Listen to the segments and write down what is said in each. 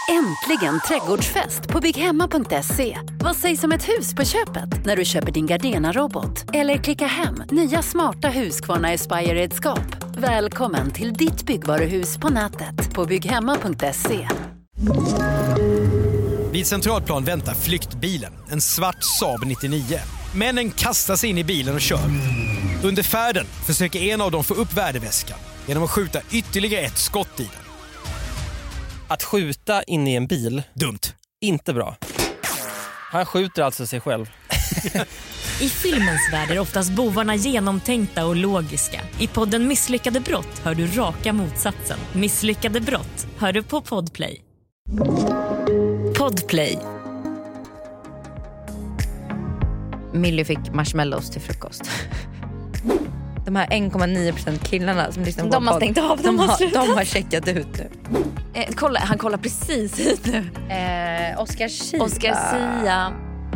Äntligen trädgårdsfest på bygghemma.se. Vad sägs om ett hus på köpet när du köper din Gardena-robot? Eller klicka hem nya smarta Husqvarna Aspire-redskap. Välkommen till ditt byggvaruhus på nätet på bygghemma.se. Vid Centralplan väntar flyktbilen, en svart Saab 99. Männen kastar sig in i bilen och kör. Under färden försöker en av dem få upp värdeväskan genom att skjuta ytterligare ett skott i den. Att skjuta in i en bil, dumt. Inte bra. Han skjuter alltså sig själv. I filmens värld är oftast bovarna genomtänkta och logiska. I podden Misslyckade brott hör du raka motsatsen. Misslyckade brott hör du på Podplay. Podplay. Millie fick marshmallows till frukost. De här 1,9% killarna som lyssnar på de har stängt av, de har checkat ut nu. Kolla, han kollar precis hit nu. Oscar Sia. Oscar Sia.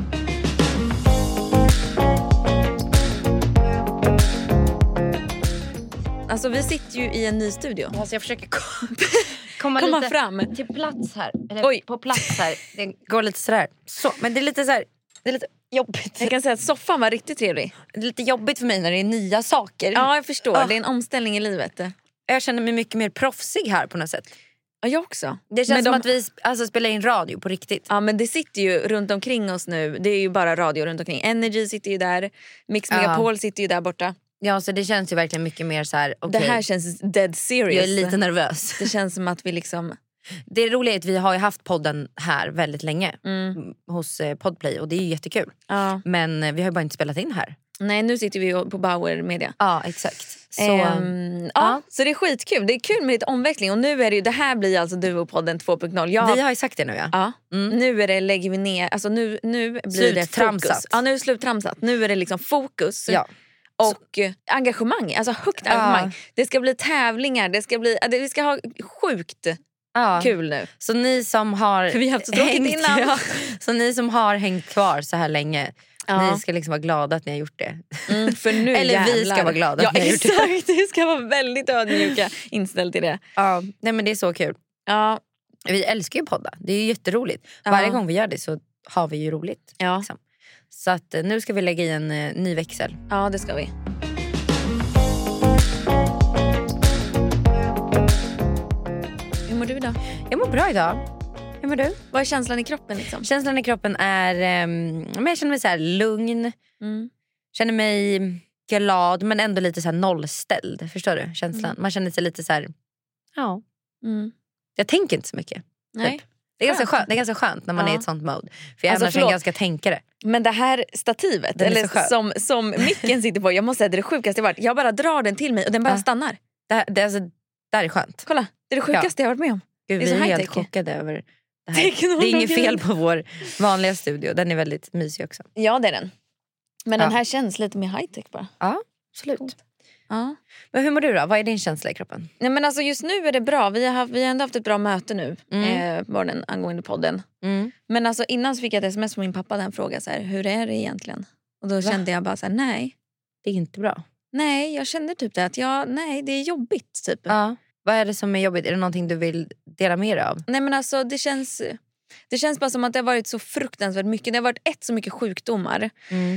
Alltså vi sitter ju i en ny studio. Alltså jag försöker komma fram till plats här. Eller på plats här. Det går lite sådär. Så, men det är lite så här, det är lite jobbigt. Jag kan säga att soffan var riktigt trevlig. Det är lite jobbigt för mig när det är nya saker. Ja, jag förstår. Det är en omställning i livet. Jag känner mig mycket mer proffsig här på något sätt. Ja, jag också. Det känns som att vi spelar in radio på riktigt. Ja, men det sitter ju runt omkring oss nu. Det är ju bara radio runt omkring. Energy sitter ju där. Mix Megapol sitter ju där borta. Ja, så det känns ju verkligen mycket mer så här. Okay. Det här känns dead serious. Jag är lite nervös. Det känns som att vi liksom... Det är roligt att vi har ju haft podden här väldigt länge. Hos Podplay. Och det är ju jättekul. Ja. Men vi har ju bara inte spelat in här. Nej, nu sitter vi på Bauer Media. Ja, exakt. Så, så det är skitkul. Det är kul med lite omväxling. Och nu är det här blir alltså Duo-podden 2.0. Vi har ju sagt det nu, ja. Nu är det, lägger vi ner. Alltså nu blir det fokus. Ja, nu är det sluttramsat. Nu är det liksom fokus. Ja. Och engagemang, alltså högt engagemang. Det ska bli tävlingar, vi ska ha sjukt kul nu. Så ni som har för vi har haft så tråkigt innan. Så ni som har hängt kvar så här länge, ni ska liksom vara glada att ni har gjort det. För nu eller jävlar. Vi ska vara glada att ni har gjort det. Exakt, vi ska vara väldigt ödmjuka inställd till det. Ja, nej men det är så kul. Ja. Vi älskar ju podda, det är ju jätteroligt. Varje gång vi gör det så har vi ju roligt. Ja. Liksom. Så att nu ska vi lägga i en ny växel. Ja, det ska vi. Hur mår du idag? Jag mår bra idag. Hur mår du? Vad är känslan i kroppen liksom? Känslan i kroppen är... men jag känner mig så här lugn. Känner mig glad men ändå lite så här nollställd. Förstår du känslan? Man känner sig lite så här... Ja. Jag tänker inte så mycket. Nej. Typ. Det är ganska skönt när man är i ett sånt mode. För jag annars är en ganska tänkare. Men det här stativet eller som micken sitter på, jag måste säga det är det sjukaste jag varit. Jag bara drar den till mig och den bara stannar. Det är skönt. Kolla, det är det sjukaste jag har varit med om. Gud, vi är helt chockade över det här. Det är inget fel på vår vanliga studio. Den är väldigt mysig också. Ja, det är den. Men den här känns lite mer high-tech bara. Ja, absolut. Ja. Men hur mår du då? Vad är din känsla i kroppen? Nej, men alltså just nu är det bra. Vi har ändå haft ett bra möte nu morgonen angående podden. Men alltså innan så fick jag ett sms från min pappa där han frågade så här, hur är det egentligen? Och då kände jag bara så här, nej. Det är inte bra. Nej, jag kände typ det att nej, det är jobbigt typ. Ja. Vad är det som är jobbigt? Är det någonting du vill dela mer av? Nej, men alltså det känns bara som att det har varit så fruktansvärt mycket. Det har varit så mycket sjukdomar.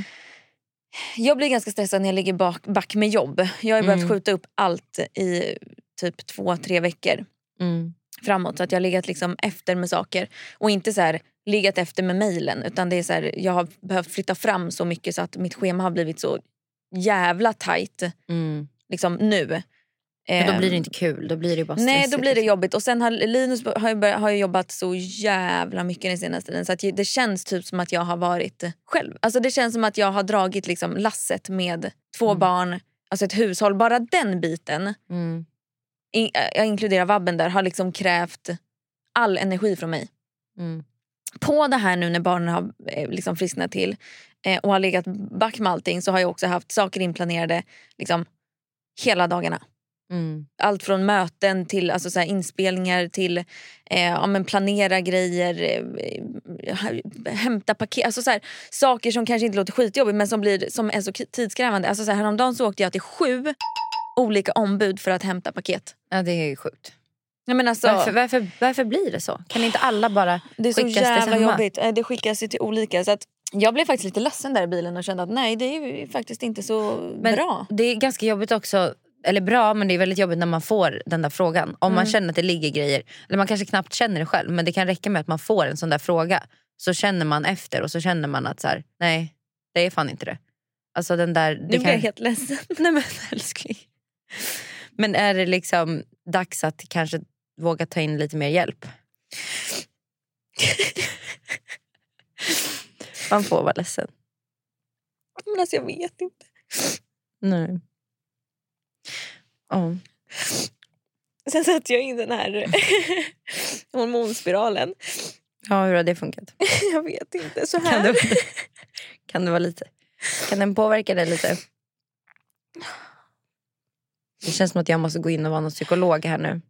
Jag blir ganska stressad när jag ligger back med jobb. Jag har behövt skjuta upp allt i typ 2-3 veckor framåt. Så att jag har legat liksom efter med saker. Och inte så här legat efter med mejlen. Utan det är så här, jag har behövt flytta fram så mycket så att mitt schema har blivit så jävla tajt. Liksom nu. Men då blir det inte kul, då blir det bara stressigt. Nej, då blir det jobbigt. Och sen har Linus har jobbat så jävla mycket den senaste tiden. Så att det känns typ som att jag har varit själv. Alltså det känns som att jag har dragit liksom lasset med 2 barn. Alltså ett hushåll, bara den biten. Jag inkluderar vabben där, har liksom krävt all energi från mig. På det här nu när barnen har liksom frisknat till och har legat back med allting, så har jag också haft saker inplanerade liksom hela dagarna. Allt från möten till alltså så här inspelningar till planera grejer, hämta paket, alltså så här, saker som kanske inte låter skitjobbigt men som är så tidskrävande. Alltså så här, häromdagen så åkte jag till 7 olika ombud för att hämta paket. Ja, det är ju sjukt. Ja, men alltså, Varför blir det så? Kan inte alla bara det är så skickas jävla till samma? jobbigt. Det skickas ju till olika. Så att jag blev faktiskt lite ledsen där i bilen och kände att nej, det är ju faktiskt inte så bra. Det är ganska jobbigt också. Eller bra, men det är väldigt jobbigt när man får den där frågan. Om man känner att det ligger grejer. Eller man kanske knappt känner det själv. Men det kan räcka med att man får en sån där fråga. Så känner man efter och så känner man att så här, nej, det är fan inte det. Alltså den där... Nu blir jag helt ledsen. Nej men älskling. Men är det liksom dags att kanske våga ta in lite mer hjälp? Man får vara ledsen. Men alltså jag vet inte. Nej. Oh. Sen satte jag in den här hormonspiralen. Ja, hur har det funkat? Jag vet inte. Så här. Kan det vara lite? Kan den påverka det lite? Det känns som att jag måste gå in och vara någon psykolog här nu.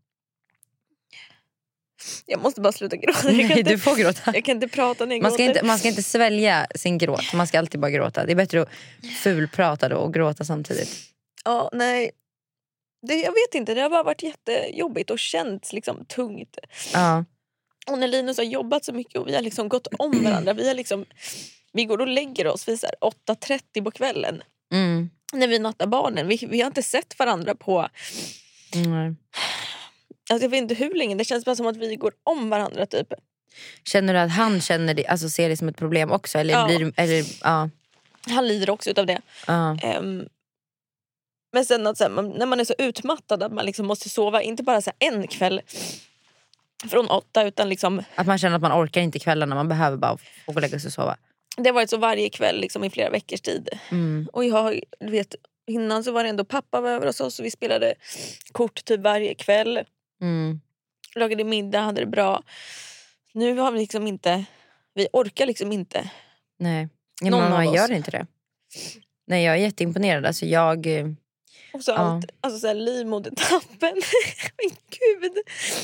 Jag måste bara sluta gråta. Nej, du får gråta. Jag kan inte prata när jag gråter. Man ska inte svälja sin gråt. Man ska alltid bara gråta. Det är bättre att fulprata då och gråta samtidigt. Ja, nej. Jag vet inte. Det har bara varit jättejobbigt och känts liksom tungt. Ja. Och när Linus har jobbat så mycket och vi har liksom gått om varandra. Vi går och lägger oss vid 8:30 på kvällen. Mm. När vi nattar barnen. Vi har inte sett varandra på... Mm. Alltså jag vet inte hur länge. Det känns bara som att vi går om varandra typ. Känner du att han känner det, alltså ser det som ett problem också? Eller Ja. Ja. Han lider också utav det. Ja. Men sen att när man är så utmattad att man liksom måste sova. Inte bara en kväll från 8 utan liksom... Att man känner att man orkar inte kvällarna. Man behöver bara få lägga sig och sova. Det har varit så varje kväll liksom, i flera veckors tid. Mm. Och jag vet, innan så var det ändå pappa var över hos oss. Och vi spelade kort typ varje kväll. Mm. Lagade middag, hade det bra. Nu har vi liksom inte... Vi orkar liksom inte. Nej, ja, Någon man av oss. gör inte det. Nej, jag är jätteimponerad. Alltså jag... Och så Ja. allt, alltså så här livmodertappen. Men gud.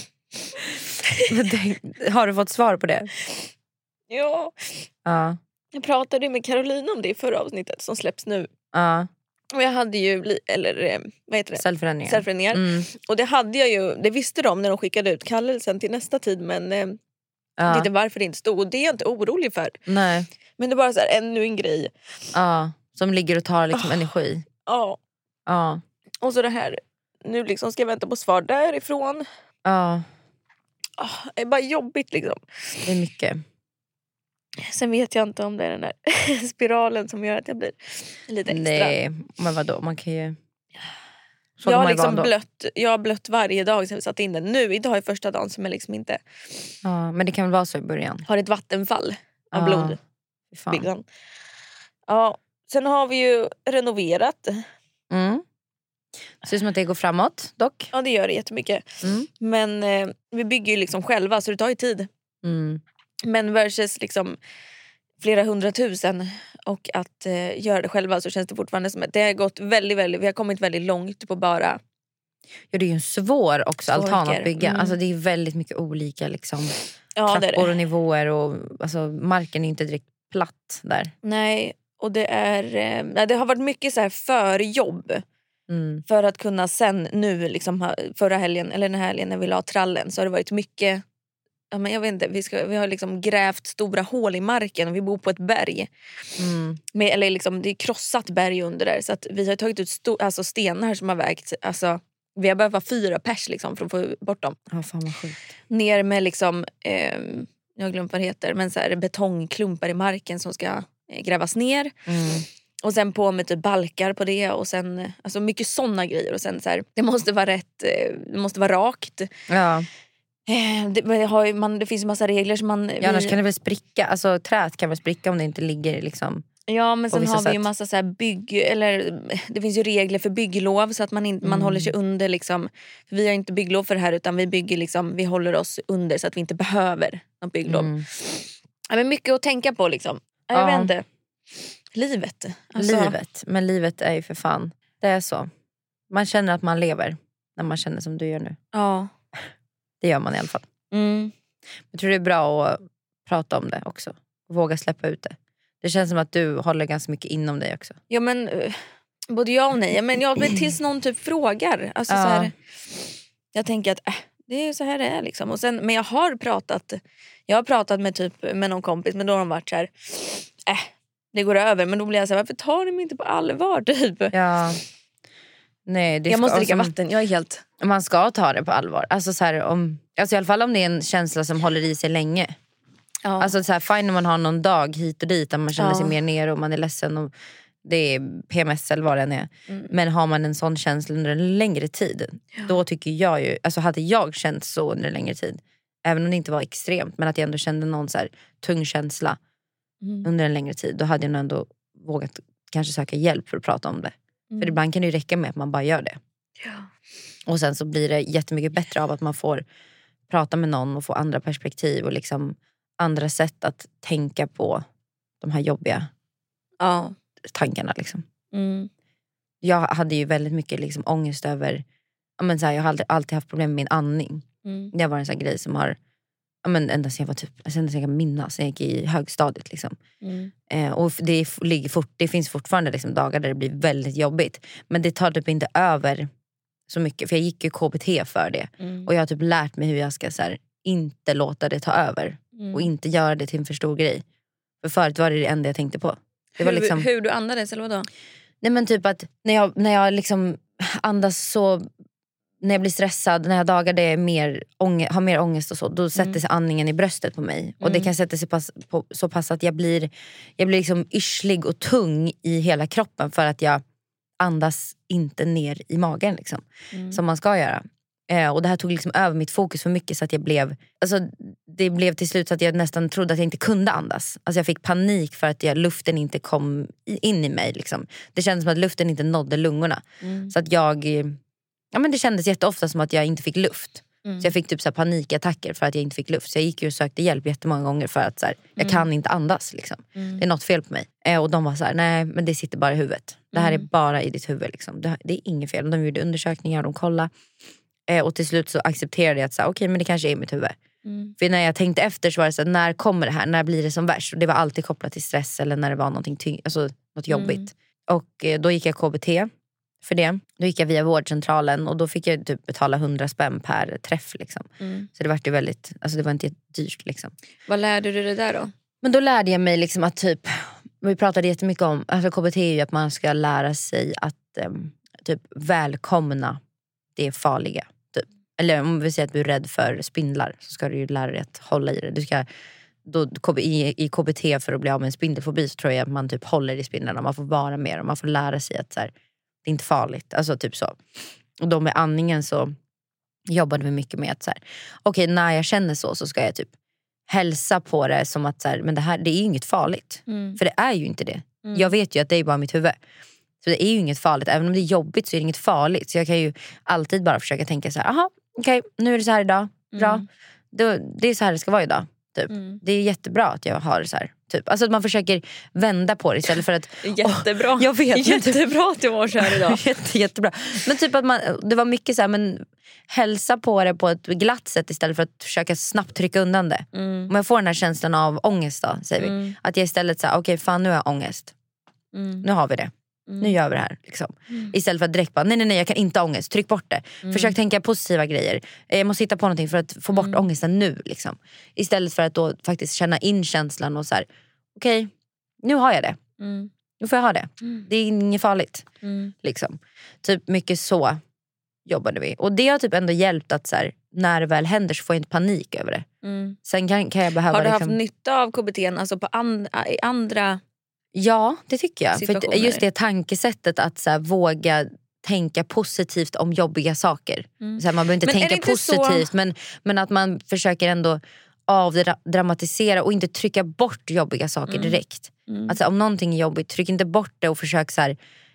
Har du fått svar på det? Ja. Ja. Jag pratade med Caroline om det i förra avsnittet som släpps nu. Ja. Och jag hade ju, vad heter det? Cellförändringar. Cellförändringar. Mm. Och det hade jag ju, det visste de när de skickade ut kallelsen till nästa tid. Men Ja. inte varför det inte stod. Och det är jag inte orolig för. Nej. Men det är bara så här, ännu en grej. Ja. Som ligger och tar liksom energi. Ja. Ja. Och så det här, nu liksom ska jag vänta på svar därifrån. Ja. Det är bara jobbigt liksom. Det är mycket. Sen vet jag inte om det är den där spiralen som gör att jag blir lite extra. Nej, men vadå? Man kan ju... Så Jag kan har man ju liksom vara ändå. jag har blött varje dag sen vi satt in den. Nu, idag är första dagen som jag liksom inte Ja, men det kan väl vara så i början. har ett vattenfall av Ja. blod. Fy fan. Byggnaden. Ja, sen har vi ju renoverat. Mm. Ser ut som att det går framåt dock. Ja, det gör det jättemycket. Mm. Men vi bygger ju liksom själva så det tar ju tid. Mm. Men versus liksom flera 100 000 och att göra det själva så känns det fortfarande som att det har gått vi har kommit väldigt långt på bara... Ja, det är ju en svår också altan Sorker. att bygga. Mm. Alltså det är väldigt mycket olika liksom, Ja, det är trappor det. och nivåer. Och, alltså, marken är inte direkt platt där. Nej, och det är... det har varit mycket så här förjobb. Mm. För att kunna sen nu liksom, förra helgen eller den här helgen när vi la trallen så har det varit mycket, ja, men jag vet inte, vi har liksom grävt stora hål i marken och vi bor på ett berg. Mm. Eller liksom, det är krossat berg under där så att vi har tagit ut alltså stenar som har vägt, alltså, vi har behövt vara 4 pers liksom, för att få bort dem. Ja, fan vad sjukt. Ner med liksom, jag har glömt vad det heter, men så här, betongklumpar i marken som ska grävas ner. Mm. Och sen på med typ balkar på det och sen alltså mycket såna grejer och sen så här, det måste vara rätt, det måste vara rakt. Ja. Det finns ju massa regler som man... Ja, annars kan det väl spricka. Alltså träet kan väl spricka om det inte ligger liksom. Ja, men på sen vissa har vi ju sätt. massa så här det finns ju regler för bygglov så att man håller sig under liksom, för vi har inte bygglov för det här utan vi bygger liksom, vi håller oss under så att vi inte behöver något bygglov. Mm. Ja, men mycket att tänka på liksom. Jag vet inte. Livet. Alltså, Livet. Men livet är ju för fan. Det är så. Man känner att man lever när man känner som du gör nu. Ja. Det gör man i alla fall. Mm. Jag tror det är bra att prata om det också. Våga släppa ut det. Det känns som att du håller ganska mycket inom dig också. Ja, men både jag och nej. Men tills någon typ frågar. Alltså, Ja. så här, jag tänker att Det är så här det är liksom. Och sen, men jag har pratat med någon kompis, men då har de varit så här, det går över. Men då blir jag så här, varför tar de mig inte på allvar typ? Ja. Nej, jag måste dricka vatten, jag är helt... Man ska ta det på allvar. Alltså, så här, i alla fall om det är en känsla som håller i sig länge. Ja. Alltså så här, fine om man har någon dag hit och dit där man känner sig mer ner och man är ledsen och det är PMS eller vad det än är. Men har man en sån känsla under en längre tid, då tycker jag ju, alltså hade jag känt så under en längre tid, även om det inte var extremt, men att jag ändå kände någon så här tung känsla under en längre tid, då hade jag nog ändå vågat kanske söka hjälp för att prata om det. För ibland kan det ju räcka med att man bara gör det. Ja. Och sen så blir det jättemycket bättre av att man får prata med någon och få andra perspektiv och liksom andra sätt att tänka på de här jobbiga tankarna liksom. Jag hade ju väldigt mycket liksom ångest över, så här, jag har alltid haft problem med min andning. Det var en sån här grej som har ända sedan jag var sen jag kan minnas, sen jag gick i högstadiet liksom. Och det finns fortfarande liksom dagar där det blir väldigt jobbigt, men det tar typ inte över så mycket, för jag gick ju KBT för det. Och jag har typ lärt mig hur jag ska så här, inte låta det ta över och inte göra det till en för stor grej. För förut var det enda jag tänkte på. Det var liksom, hur du andades eller vadå? Nej men typ att när jag liksom andas så, när jag blir stressad, när jag dagar det har mer ångest och så, då sätter sig andningen i bröstet på mig. Och det kan sätta sig så pass att jag blir liksom yrslig och tung i hela kroppen för att jag andas inte ner i magen liksom, som man ska göra. Och det här tog liksom över mitt fokus för mycket, så att det blev till slut så att jag nästan trodde att jag inte kunde andas. Alltså jag fick panik för att luften inte kom in i mig liksom. Det kändes som att luften inte nådde lungorna. Så att det kändes jätteofta som att jag inte fick luft. Så jag fick typ så här panikattacker för att jag inte fick luft. Så jag gick ju och sökte hjälp jättemånga gånger för att så här, jag kan inte andas liksom. Det är något fel på mig. Och de var så här, nej men det sitter bara i huvudet. Det här är bara i ditt huvud liksom. Det är inget fel. De gjorde undersökningar, de kollade. Och till slut så accepterade jag att okej, men det kanske är mitt huvud. För när jag tänkte efter så var det så här, när kommer det här? När blir det som värst? Och det var alltid kopplat till stress eller när det var någonting något jobbigt. Och då gick jag KBT för det. Då gick jag via vårdcentralen och då fick jag typ betala 100 spänn per träff liksom. Så det var ju väldigt, alltså det var inte dyrt liksom. Vad lärde du dig där då? Men då lärde jag mig liksom att typ, vi pratade jättemycket om, alltså KBT är ju att man ska lära sig att typ välkomna det farliga. Typ. Eller om vi säger att du är rädd för spindlar, så ska du ju lära dig att hålla i det. Du ska i KBT, för att bli av med en spindelfobi, så tror jag att man typ håller i spindlarna. Man får vara med dem, man får lära sig att så här, det är inte farligt. Alltså typ så. Och då med andningen så jobbade vi mycket med att så här, okej, när jag känner så ska jag typ hälsa på det som att så här, men det är ju inget farligt. För det är ju inte det. Jag vet ju att det är bara mitt huvud. Så det är ju inget farligt. Även om det är jobbigt så är det inget farligt. Så jag kan ju alltid bara försöka tänka så här, aha, okej, nu är det så här idag. Bra. Det är så här det ska vara idag. Typ. Det är jättebra att jag har det så här. Typ. Alltså att man försöker vända på det istället för att... Jättebra. Jag vet, jättebra att du var så här idag. Jättebra. Men typ att det var mycket så här, men hälsa på det på ett glatt sätt istället för att försöka snabbt trycka undan det. Om jag får den här känslan av ångest då, säger vi. Att jag istället säger, okej, fan nu har jag ångest. Nu har vi det. Nu gör vi det här liksom. Istället för att direkt bara, nej jag kan inte ha ångest, tryck bort det. Försök tänka positiva grejer. Jag måste hitta på någonting för att få bort ångesten nu liksom. Istället för att då faktiskt känna in känslan och så här, okej, nu har jag det. Nu får jag ha det. Det är inget farligt liksom. Typ mycket så jobbade vi. Och det har typ ändå hjälpt att så här, när det väl händer så får jag inte panik över det. Sen kan jag behöva... Har du liksom... haft nytta av KBT alltså på andra... Ja, det tycker jag. För just det tankesättet att så här, våga tänka positivt om jobbiga saker. Så här, man behöver inte tänka positivt, men att man försöker ändå avdramatisera och inte trycka bort jobbiga saker direkt. Alltså, om någonting är jobbigt, tryck inte bort det och försök så här,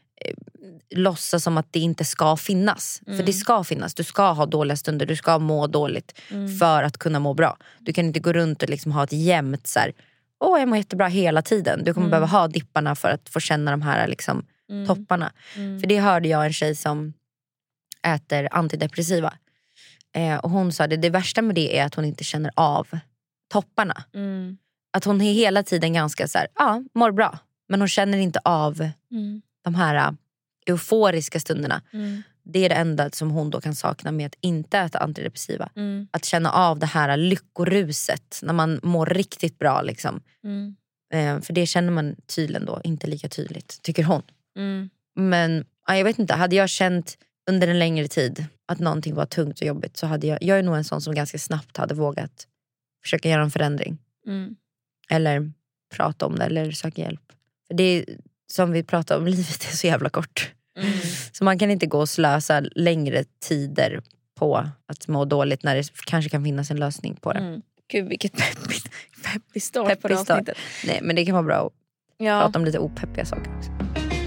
låtsas som att det inte ska finnas. För det ska finnas. Du ska ha dåliga stunder, du ska må dåligt för att kunna må bra. Du kan inte gå runt och liksom ha ett jämnt så här, jag mår jättebra hela tiden. Du kommer behöva ha dipparna för att få känna de här liksom, topparna. För det hörde jag en tjej som äter antidepressiva. Och hon sa det värsta med det är att hon inte känner av topparna. Att hon är hela tiden ganska så här, mår bra. Men hon känner inte av de här euforiska stunderna. det är det enda som hon då kan sakna med att inte äta antidepressiva. Att känna av det här lyckoruset när man mår riktigt bra liksom. För det känner man tydligen då inte lika tydligt, tycker hon. Men jag vet inte, hade jag känt under en längre tid att någonting var tungt och jobbigt, så hade jag är nog en sån som ganska snabbt hade vågat försöka göra en förändring. Eller prata om det eller söka hjälp. För det är som vi pratar om, livet är så jävla kort. Så man kan inte gå och slösa längre tider på att må dåligt när det kanske kan finnas en lösning på det. Gud, vilket peppig start på det avsnittet. Nej, men det kan vara bra att prata om lite opeppiga saker också.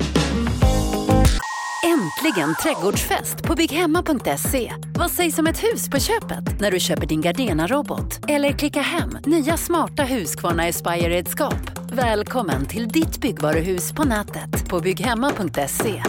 Äntligen trädgårdsfest på bygghemma.se. Vad sägs om ett hus på köpet när du köper din Gardena-robot? Eller klicka hem nya smarta Husqvarna Aspire-redskap. Välkommen till ditt byggvaruhus på nätet på bygghemma.se.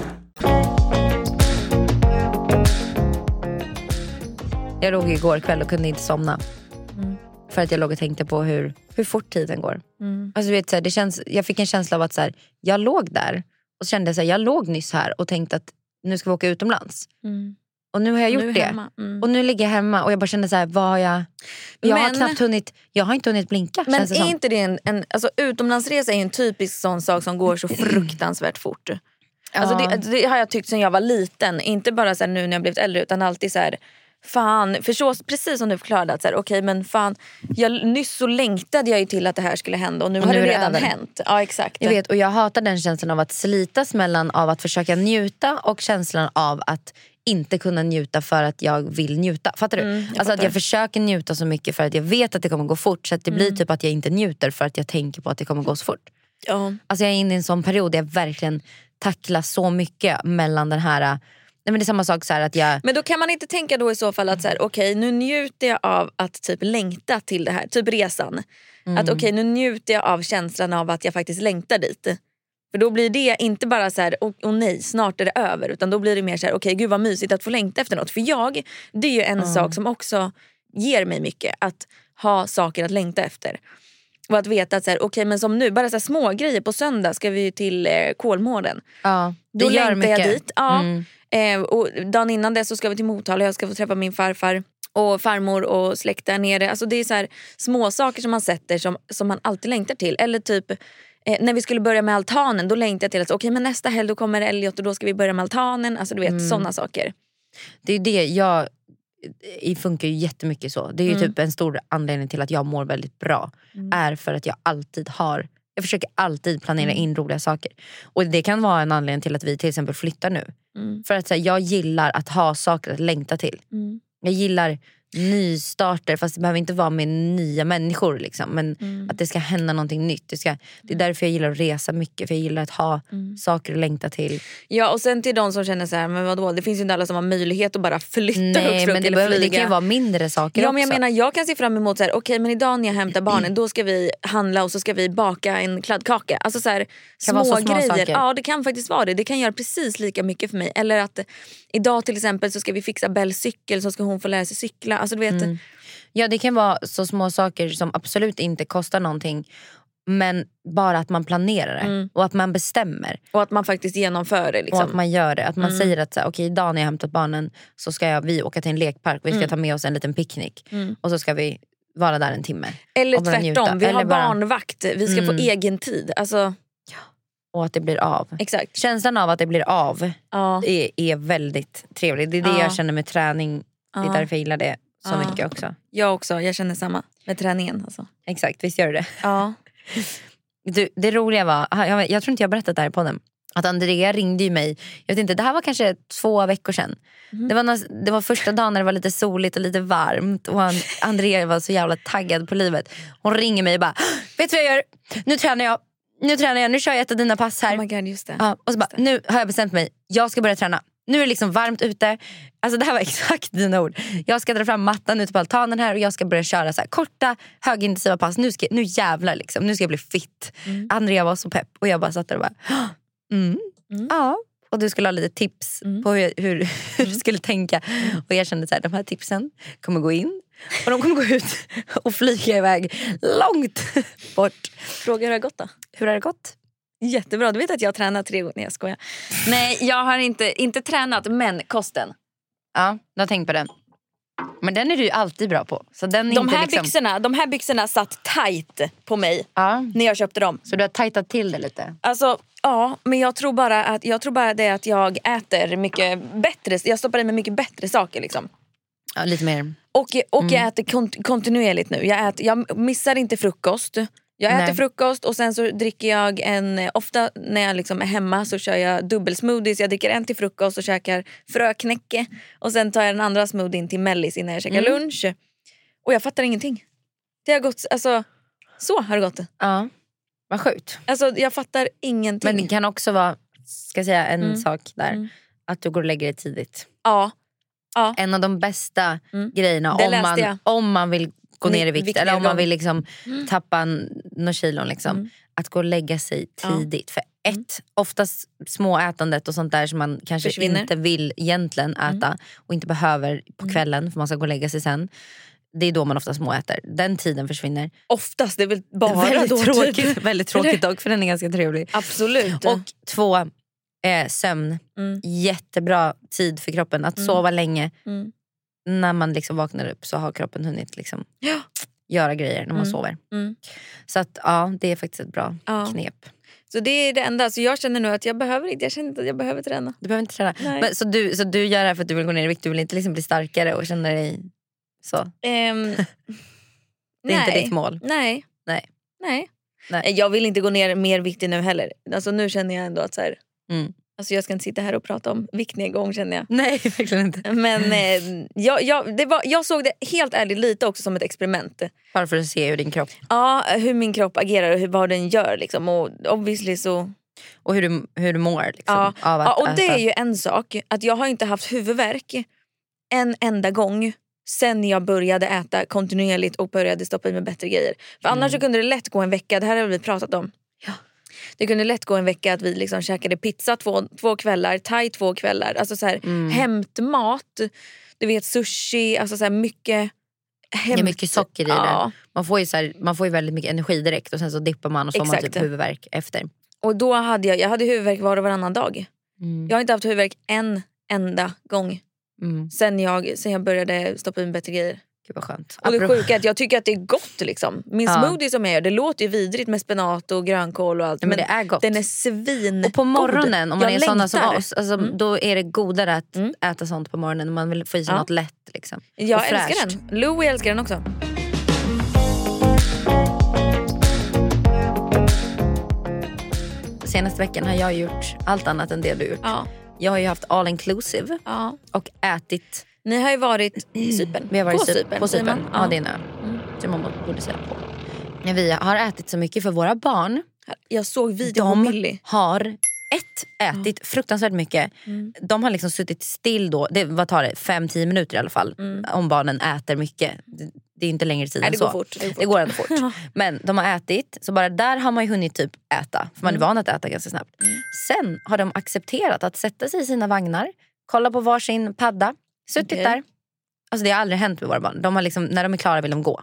Jag låg igår kväll och kunde inte somna. För att jag låg och tänkte på hur fort tiden går. Alltså, vet, så här, det känns, jag fick en känsla av att så här, jag låg där. Och så kände jag så här, jag låg nyss här och tänkte att nu ska vi åka utomlands. Och nu har jag gjort det. Och nu ligger jag hemma och jag bara kände så här, vad har jag... har knappt hunnit, jag har inte hunnit blinka. Men är inte det alltså, utomlandsresa är en typisk sån sak som går så fruktansvärt fort. Alltså, det har jag tyckt sedan jag var liten. Inte bara så här, nu när jag blivit äldre, utan alltid så här... Fan, för så, precis som du förklarade att så här, okej, men fan, nyss så längtade jag ju till att det här skulle hända och nu har det redan hänt. Ja, exakt. Jag vet, och jag hatar den känslan av att slitas mellan av att försöka njuta och känslan av att inte kunna njuta för att jag vill njuta. Fattar du? Alltså att jag försöker njuta så mycket för att jag vet att det kommer gå fort, så att det blir typ att jag inte njuter för att jag tänker på att det kommer gå så fort. Alltså jag är inne i en sån period där jag verkligen tacklar så mycket mellan den här... Nej, men det är samma sak så här att jag... Men då kan man inte tänka då i så fall att så här, okej, nu njuter jag av att typ längta till det här, typ resan. Att okej, nu njuter jag av känslan av att jag faktiskt längtar dit. För då blir det inte bara så här, och nej, snart är det över, utan då blir det mer så här, okej, gud vad mysigt att få längta efter något. För det är ju en sak som också ger mig mycket, att ha saker att längta efter. Och att veta att så här, okej, men som nu, bara så här små grejer, på söndag ska vi till Kolmården. Då längtar jag dit. Och dagen innan det så ska vi till Motala. Jag ska få träffa min farfar och farmor och släkt där nere. Alltså det är så här små saker som man sätter som man alltid längtar till. Eller typ när vi skulle börja med altanen, då längtar jag till att okej, men nästa helg då kommer Elliot och då ska vi börja med altanen. Alltså du vet, sådana saker. Det är det det funkar ju jättemycket så. Det är ju typ en stor anledning till att jag mår väldigt bra. Är för att jag försöker alltid planera in roliga saker. Och det kan vara en anledning till att vi till exempel flyttar nu. För att så här, jag gillar att ha saker att längta till. Jag gillar nystarter, fast det behöver inte vara med nya människor liksom. Men att det ska hända någonting nytt. Det är därför jag gillar att resa mycket. För jag gillar att ha saker att längta till. Ja, och sen till de som känner så här, men vadå, det finns ju inte alla som har möjlighet att bara flytta. Nej, men det kan ju vara mindre saker också. Men jag menar, jag kan se fram emot så här, okej, men idag när jag hämtar barnen, då ska vi handla och så ska vi baka en kladdkaka. Alltså så här, små grejer. Saker. Ja, det kan faktiskt vara det. Det kan göra precis lika mycket för mig. Eller att idag till exempel så ska vi fixa Bells cykel, så ska hon få lära sig cykla. Alltså du vet... Ja, det kan vara så små saker som absolut inte kostar någonting, men bara att man planerar det och att man bestämmer. Och att man faktiskt genomför det liksom. Och att man gör det. Att man säger att okej, idag när jag hämtat barnen så ska vi åka till en lekpark. Vi ska ta med oss en liten picknick. Och så ska vi vara där en timme. Eller tvärtom, vi har barnvakt. Vi ska få egen tid. Alltså... Och att det blir av. Exakt. Känslan av att det blir av är väldigt trevlig. Det är det jag känner med träning. Det är därför jag gillar det så mycket också. Jag också, jag känner samma med träningen alltså. Exakt, visst gör du det? Ja. Det roliga var, jag tror inte jag berättat det här på den, att Andrea ringde ju mig. Jag vet inte, det här var kanske 2 veckor sedan. Det var första dagen när det var lite soligt och lite varmt. Och Andrea var så jävla taggad på livet. Hon ringer mig och bara, vet du vad jag gör? Nu tränar jag, nu kör jag ett av dina pass här. Oh my God, just det. Ja, och så bara, nu har jag bestämt mig, jag ska börja träna. Nu är det liksom varmt ute. Alltså det här var exakt dina ord. Jag ska dra fram mattan ute på altanen här och jag ska börja köra så här korta, högintensiva pass. Nu jävlar liksom, nu ska jag bli fit. Andrea var så pepp och jag bara satt där och bara ja. Och du skulle ha lite tips på hur du skulle tänka. Och jag kände så här, de här tipsen kommer gå in och de kommer gå ut och flyga iväg långt bort. Fråga hur det har gått då? Hur har det gått? Jättebra, du vet att jag har tränat 3 gånger. Nej, jag skojar. Nej, jag har inte tränat, men kosten. Ja, du har tänkt på den. Men den är du ju alltid bra på. Så den är de här byxorna satt tight på mig när jag köpte dem. Så du har tajtat till det lite? Alltså, ja, men jag tror bara det att jag äter mycket bättre. Jag stoppar i mig mycket bättre saker liksom. Ja, lite mer. Och jag äter kontinuerligt nu. Jag missar inte frukost. Jag äter frukost och sen så dricker jag ofta när jag liksom är hemma så kör jag dubbelsmoothies. Jag dricker en till frukost och käkar fröknäcke. Och sen tar jag den andra smoothien till mellis innan jag käkar lunch. Och jag fattar ingenting. Det har gått, alltså, så har det gått. Ja, vad sjukt. Alltså jag fattar ingenting. Men det kan också vara, ska jag säga en sak där. Att du går och lägger dig tidigt. Ja. En av de bästa grejerna om man vill gå ner i vikt eller om man vill liksom tappa några kilon liksom, att gå och lägga sig tidigt. För oftast småätandet och sånt där som man kanske inte vill egentligen äta och inte behöver på kvällen för man ska gå och lägga sig sen. Det är då man ofta småäter. Den tiden försvinner. Oftast, det är väl bara väldigt då tråkigt, väldigt tråkigt dock, för den är ganska trevlig. Absolut. Och 2, sömn. Jättebra tid för kroppen att sova länge. När man liksom vaknar upp så har kroppen hunnit liksom göra grejer när man sover. Så att det är faktiskt ett bra knep. Så det är det enda. Så jag känner nu att jag känner inte att jag behöver träna. Du behöver inte träna. Men, så du gör det här för att du vill gå ner i vikt. Du vill inte liksom bli starkare och känna dig så? Det är inte ditt mål? Nej. Jag vill inte gå ner mer vikt nu heller. Alltså nu känner jag ändå att så här, alltså jag ska inte sitta här och prata om viktnedgång känner jag. Nej, verkligen inte. Men jag såg det helt ärligt lite också som ett experiment. Bara för att se hur din kropp... Ja, hur min kropp agerar och vad den gör liksom. Och obviously så... Och hur du mår liksom, av att och det äta. är ju en sak. Att jag har inte haft huvudvärk en enda gång sen jag började äta kontinuerligt och började stoppa i mig bättre grejer. För annars så kunde det lätt gå en vecka, det här har vi pratat om. Ja. Det kunde lätt gå en vecka att vi liksom käkade pizza 2 kvällar, thai 2 kvällar. Alltså så här, hämtmat, du vet sushi, alltså så här mycket det är mycket socker i det. Man får ju väldigt mycket energi direkt och sen så dippar man och så har man typ huvudvärk efter. Och då hade jag hade huvudvärk var och varannan dag. Jag har inte haft huvudvärk en enda gång. Sen jag började stoppa in bättre grejer. Gud vad skönt. Och det sjuka är att jag tycker att det är gott liksom. Min smoothie som jag gör, det låter ju vidrigt med spenat och grönkål och allt. Men det är gott. Den är svin. Och på morgonen, om man är sådana som oss, alltså, då är det godare att äta sånt på morgonen. Man vill få i sig något lätt liksom. Jag älskar den. Louie älskar den också. Senaste veckan har jag gjort allt annat än det du gjort. Jag har ju haft all inclusive och ätit. Ni har ju varit i Cypern. Vi har varit på Cypern. Ja, det är en ö. Så man borde säga på. Vi har ätit så mycket för våra barn. Jag såg video på Millie. De har ätit fruktansvärt mycket. De har liksom suttit still då. Vad tar det? 5-10 minuter i alla fall. Om barnen äter mycket. Det är inte längre tid än så. Det går ändå fort. Men de har ätit. Så bara där har man ju hunnit typ äta. För man är van att äta ganska snabbt. Sen har de accepterat att sätta sig i sina vagnar. Kolla på varsin padda. Suttit där. Alltså det har aldrig hänt med våra barn. De har liksom, när de är klara vill de gå.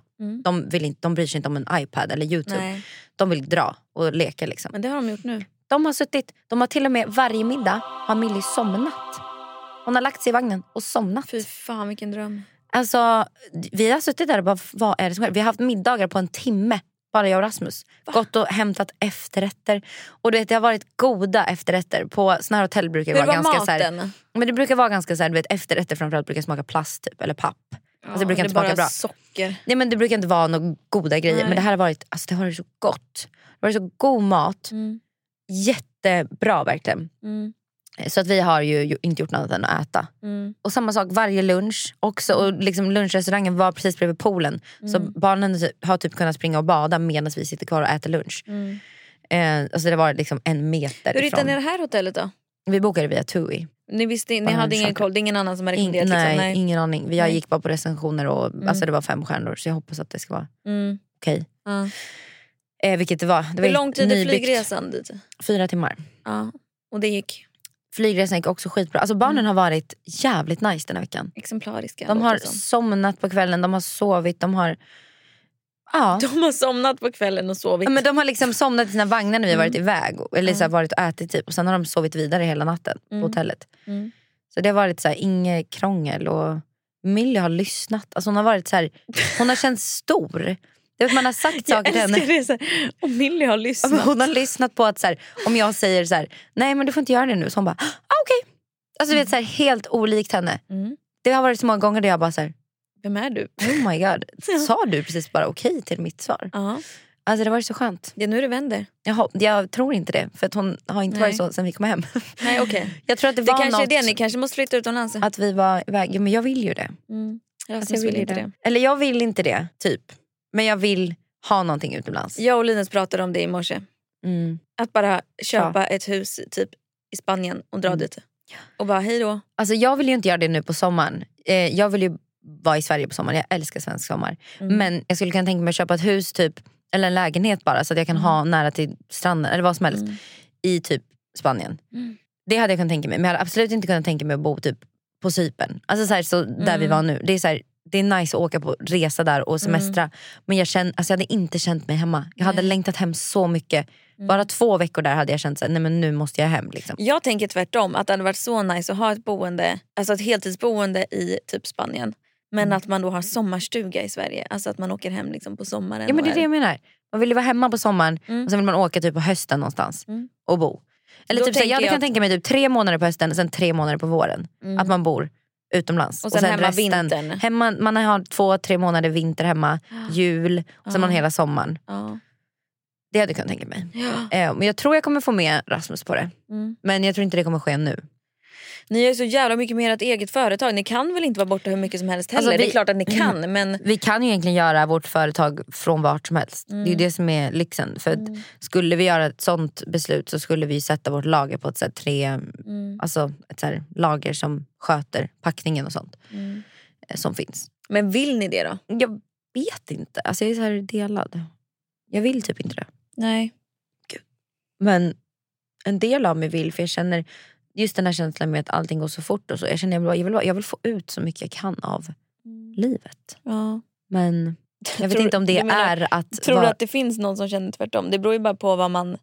De bryr sig inte om en iPad eller YouTube. Nej. De vill dra och leka liksom. Men det har de gjort nu. De har suttit. De har till och med varje middag har Millie somnat. Hon har lagt sig i vagnen och somnat. Fy fan vilken dröm. Alltså vi har suttit där och bara, vad är det som sker? Vi har haft middagar på 1 timme. Bara jag och Rasmus. Gått och hämtat efterrätter. Och du vet, det har varit goda efterrätter. På såna här hotell brukar det vara ganska så här, men det brukar vara ganska så här, du vet, efterrätter framförallt brukar smaka plast typ, eller papp. Alltså det brukar inte smaka bra. Socker. Nej, men det brukar inte vara några goda grejer. Nej. Men det här har varit, alltså det har varit så gott. Det har varit så god mat. Jättebra verkligen. Så att vi har ju inte gjort något än att äta. Och samma sak varje lunch också. Och liksom lunchrestaurangen var precis bredvid poolen. Så barnen har typ kunnat springa och bada medan vi sitter kvar och äter lunch. Alltså det var liksom 1 meter Hur hittade ni det här hotellet då? Vi bokade via TUI. Ni hade ingen koll, det är ingen annan som har rekommenderat? Nej, ingen aning. Jag gick bara på recensioner och alltså det var 5 stjärnor. Så jag hoppas att det ska vara okej. Vilket det var. Hur lång tid är flygresan dit? 4 timmar. Ja, och det gick? Flygresan gick också skitbra. Alltså barnen har varit jävligt nice den här veckan. Exemplariska. De har somnat på kvällen, de har sovit, de har Ja. De har somnat på kvällen och sovit. Ja, men de har liksom somnat i sina vagnar när vi har varit iväg. Eller så här, varit och ätit typ. Och sen har de sovit vidare hela natten på hotellet. Så det har varit så här, inget krångel. Och Millie har lyssnat. Alltså hon har varit så här, hon har känts stor. Det är att man har sagt saker till henne. Det så här, och Millie har lyssnat. Ja, hon har lyssnat på att så här, om jag säger så här, nej men du får inte göra det nu. Så hon bara, okej. Alltså du vet så här, helt olikt henne. Det har varit så många gånger där jag bara så här, vem är du? oh my god. Sa du precis bara okej till mitt svar? Ja. Alltså det var så skönt. Det är nu det vänder. Jag tror inte det. För att hon har inte varit så sen vi kom hem. Nej, okej. Jag tror att det Det var kanske är något det, ni kanske måste flytta utomlands. att vi var iväg. Ja, men jag vill ju det. Rasmus Jag vill inte det. Eller jag vill inte det, typ. Men jag vill ha någonting utomlands. Jag och Linus pratade om det i morse. Att bara köpa ett hus typ i Spanien och dra dit. Och bara hej då. Alltså jag vill ju inte göra det nu på sommaren. Jag vill ju vara i Sverige på sommaren. Jag älskar svensk sommar. Men jag skulle kunna tänka mig att köpa ett hus typ, eller en lägenhet bara, så att jag kan ha nära till stranden eller vad som helst i typ Spanien. Det hade jag kunnat tänka mig. Men jag hade absolut inte kunnat tänka mig att bo typ på Cypern. Alltså så här, så där vi var nu. Det är så här, det är nice att åka på resa där och semestra. Men jag hade inte känt mig hemma. Jag hade längtat hem så mycket. Bara 2 veckor där hade jag känt så här, nej men nu måste jag hem liksom. Jag tänker tvärtom, att det hade varit så nice att ha ett boende, alltså ett heltidsboende i typ Spanien. Men att man då har sommarstuga i Sverige. Alltså att man åker hem liksom på sommaren. Ja men det är det jag menar. Man vill ju vara hemma på sommaren och sen vill man åka typ på hösten någonstans och bo. Eller Då typ så jag hade tänker kunnat tänka mig typ 3 månader på hösten och sen 3 månader på våren. Att man bor utomlands. Och sen hemma vintern. Hemma, man har 2-3 månader vinter hemma, jul, och sen man hela sommaren. Det hade jag kunnat tänka mig. Men jag tror jag kommer få med Rasmus på det. Men jag tror inte det kommer ske nu. Ni är så jävla mycket mer ett eget företag. Ni kan väl inte vara borta hur mycket som helst heller. Alltså det är klart att ni kan, men vi kan ju egentligen göra vårt företag från vart som helst. Det är ju det som är lyxen. För att skulle vi göra ett sånt beslut så skulle vi sätta vårt lager på ett så här, alltså ett så här lager som sköter packningen och sånt som finns. Men vill ni det då? Jag vet inte. Alltså jag är så här delad. Jag vill typ inte det. Nej. Gud. Men en del av mig vill, för jag känner just den här känslan med att allting går så fort och så. Jag känner jag vill få ut så mycket jag kan av livet. Ja. Men jag vet inte om det är att... Tror du att det finns någon som känner tvärtom? Det beror ju bara på vad man...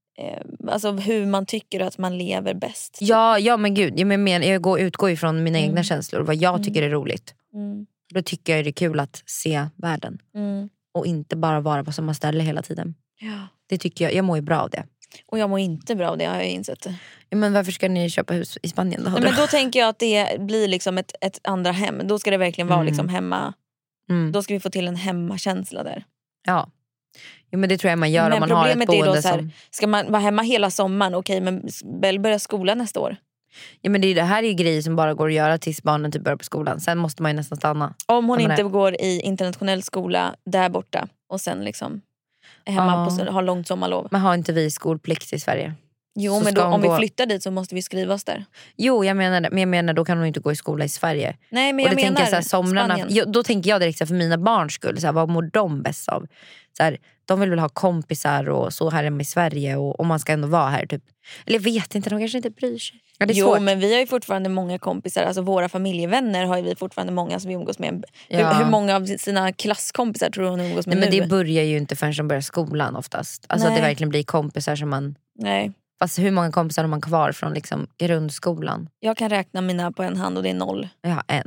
alltså hur man tycker att man lever bäst. Ja men gud. Jag utgår ifrån mina egna känslor. Vad jag tycker är roligt. Då tycker jag det är kul att se världen. Och inte bara vara på samma ställe hela tiden. Ja. Det tycker jag mår ju bra av det. Och jag mår inte bra av det, har jag insett. Ja, men varför ska ni köpa hus i Spanien då? Nej, men då tänker jag att det blir liksom ett andra hem. Då ska det verkligen vara liksom hemma. Då ska vi få till en hemmakänsla där. Ja. Ja, men det tror jag man gör. Men om man har ett boende då så här, som... ska man vara hemma hela sommaren? Okej, men Bell börjar skolan nästa år. Ja, men det här är ju grejer som bara går att göra tills barnen typ börjar på skolan. Sen måste man ju nästan stanna. Om hon inte går i internationell skola där borta och sen liksom är hemma har långt sommarlov. Men har inte vi skolplikt i Sverige? Jo, men då, om vi flyttar dit så måste vi skriva oss där. Jo, jag menar det. Men jag menar, då kan hon inte gå i skola i Sverige. Nej, men och jag menar tänker jag, så här, då tänker jag direkt så här, för mina barns skull, så här, vad mår de bäst av? Så här, de vill väl ha kompisar och så här hemma i Sverige. Och man ska ändå vara här typ. Eller jag vet inte, de kanske inte bryr sig. Ja, det är svårt. Men vi har ju fortfarande många kompisar. Alltså våra familjevänner har ju vi fortfarande många som vi umgås med. Hur många av sina klasskompisar tror hon umgås med nu? Men det börjar ju inte förrän de börjar skolan oftast. Alltså att det verkligen blir kompisar som man... Nej. Fast hur många kompisar har man kvar från liksom grundskolan? Jag kan räkna mina på en hand och det är 0. Jag har 1.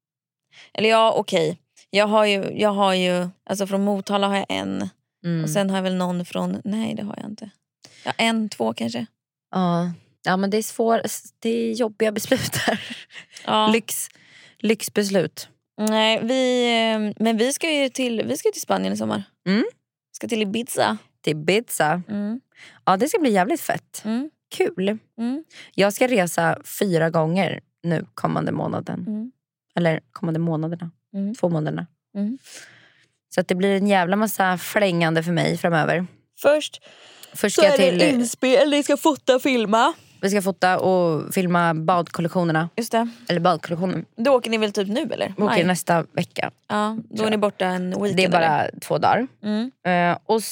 Eller ja, okej. Jag har ju alltså från Motala har jag 1. Och sen har jag väl någon från... Nej, det har jag inte. Ja, 1, 2 kanske. Ja, men det är svårt. Det är jobbiga beslut här. Ja. Lyxbeslut. Nej, men vi ska ju till Spanien i sommar. Ska till Ibiza. Till Ibiza. Ja, det ska bli jävligt fett. Kul. Jag ska resa 4 gånger nu kommande månaden. Eller kommande månaderna. 2 månaderna. Så att det blir en jävla massa flängande för mig framöver. Först ska jag till inspel, ni ska fota och filma. Vi ska fota och filma badkollektionerna. Just det. Eller badkollektionen. Då åker ni väl typ nu eller? Vi åker nästa vecka. Ja, då är ni borta en weekend. Det är bara 2 dagar. Och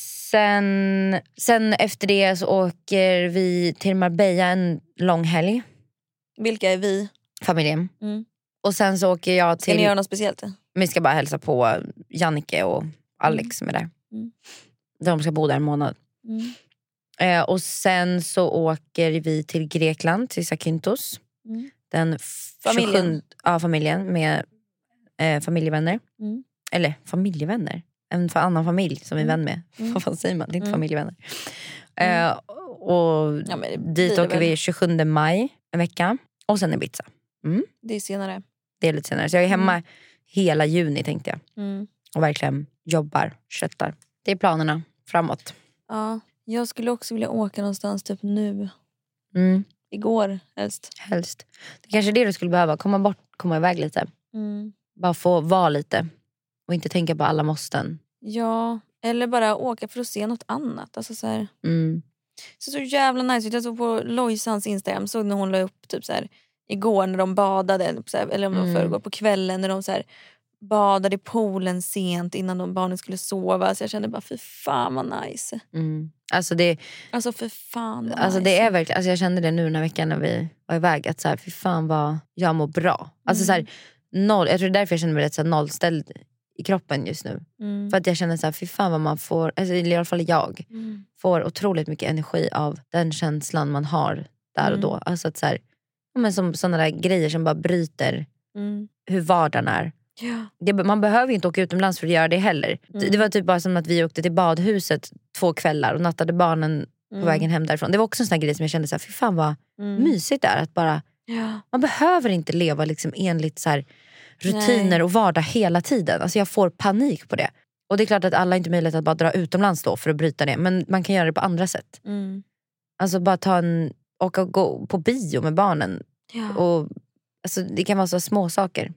sen efter det så åker vi till Marbella en lång helg. Vilka är vi? Familjen. Och sen så åker jag till... Ska ni göra något speciellt? Vi ska bara hälsa på Jannike och Alex som är där. De ska bo där en månad. Och sen så åker vi till Grekland, till Zakynthos. Den 27, familjen med familjevänner. Eller familjevänner. En annan familj som vi är vän med. Vad fan säger man? Det är inte familjevänner. Och dit åker vi 27 maj en vecka. Och sen Ibiza. Det är senare. Det är lite senare. Så jag är hemma hela juni tänkte jag. Och verkligen jobbar, köttar. Det är planerna framåt. Ja, jag skulle också vilja åka någonstans typ nu. Igår helst. Det är kanske det du skulle behöva. Komma iväg lite. Bara få vara lite. Och inte tänka på alla måsten. Ja, eller bara åka för att se något annat. Alltså så här. Så jävla nice. Jag såg på Lojsans Instagram. Såg när hon la upp typ så här, igår när de badade. Så här, eller om det var förrgår på kvällen. När de så här, badade i poolen sent innan barnen skulle sova. Så jag kände bara, fy fan vad nice. Alltså det... Alltså för fan vad alltså nice. det är verkligen... Alltså jag kände det nu den här veckan när vi var iväg. Att så här, fy fan vad jag mår bra. Alltså så här, jag tror det är därför jag känner mig rätt så här nollställd i kroppen just nu. För att jag känner så här, fy fan vad man får... Alltså i alla fall jag. Får otroligt mycket energi av den känslan man har där och då. Alltså att så här... Men som sådana där grejer som bara bryter hur vardagen är. Man behöver ju inte åka utomlands för att göra det heller. Det var typ bara som att vi åkte till badhuset 2 kvällar och nattade barnen på vägen hem därifrån. Det var också en sån här grej som jag kände så här, fy fan vad mysigt det är att bara man behöver inte leva liksom enligt så här rutiner och vardag hela tiden. Alltså jag får panik på det. Och det är klart att alla inte möjlighet att bara dra utomlands då för att bryta det, men man kan göra det på andra sätt. Alltså bara gå på bio med barnen. Och alltså det kan vara så små saker.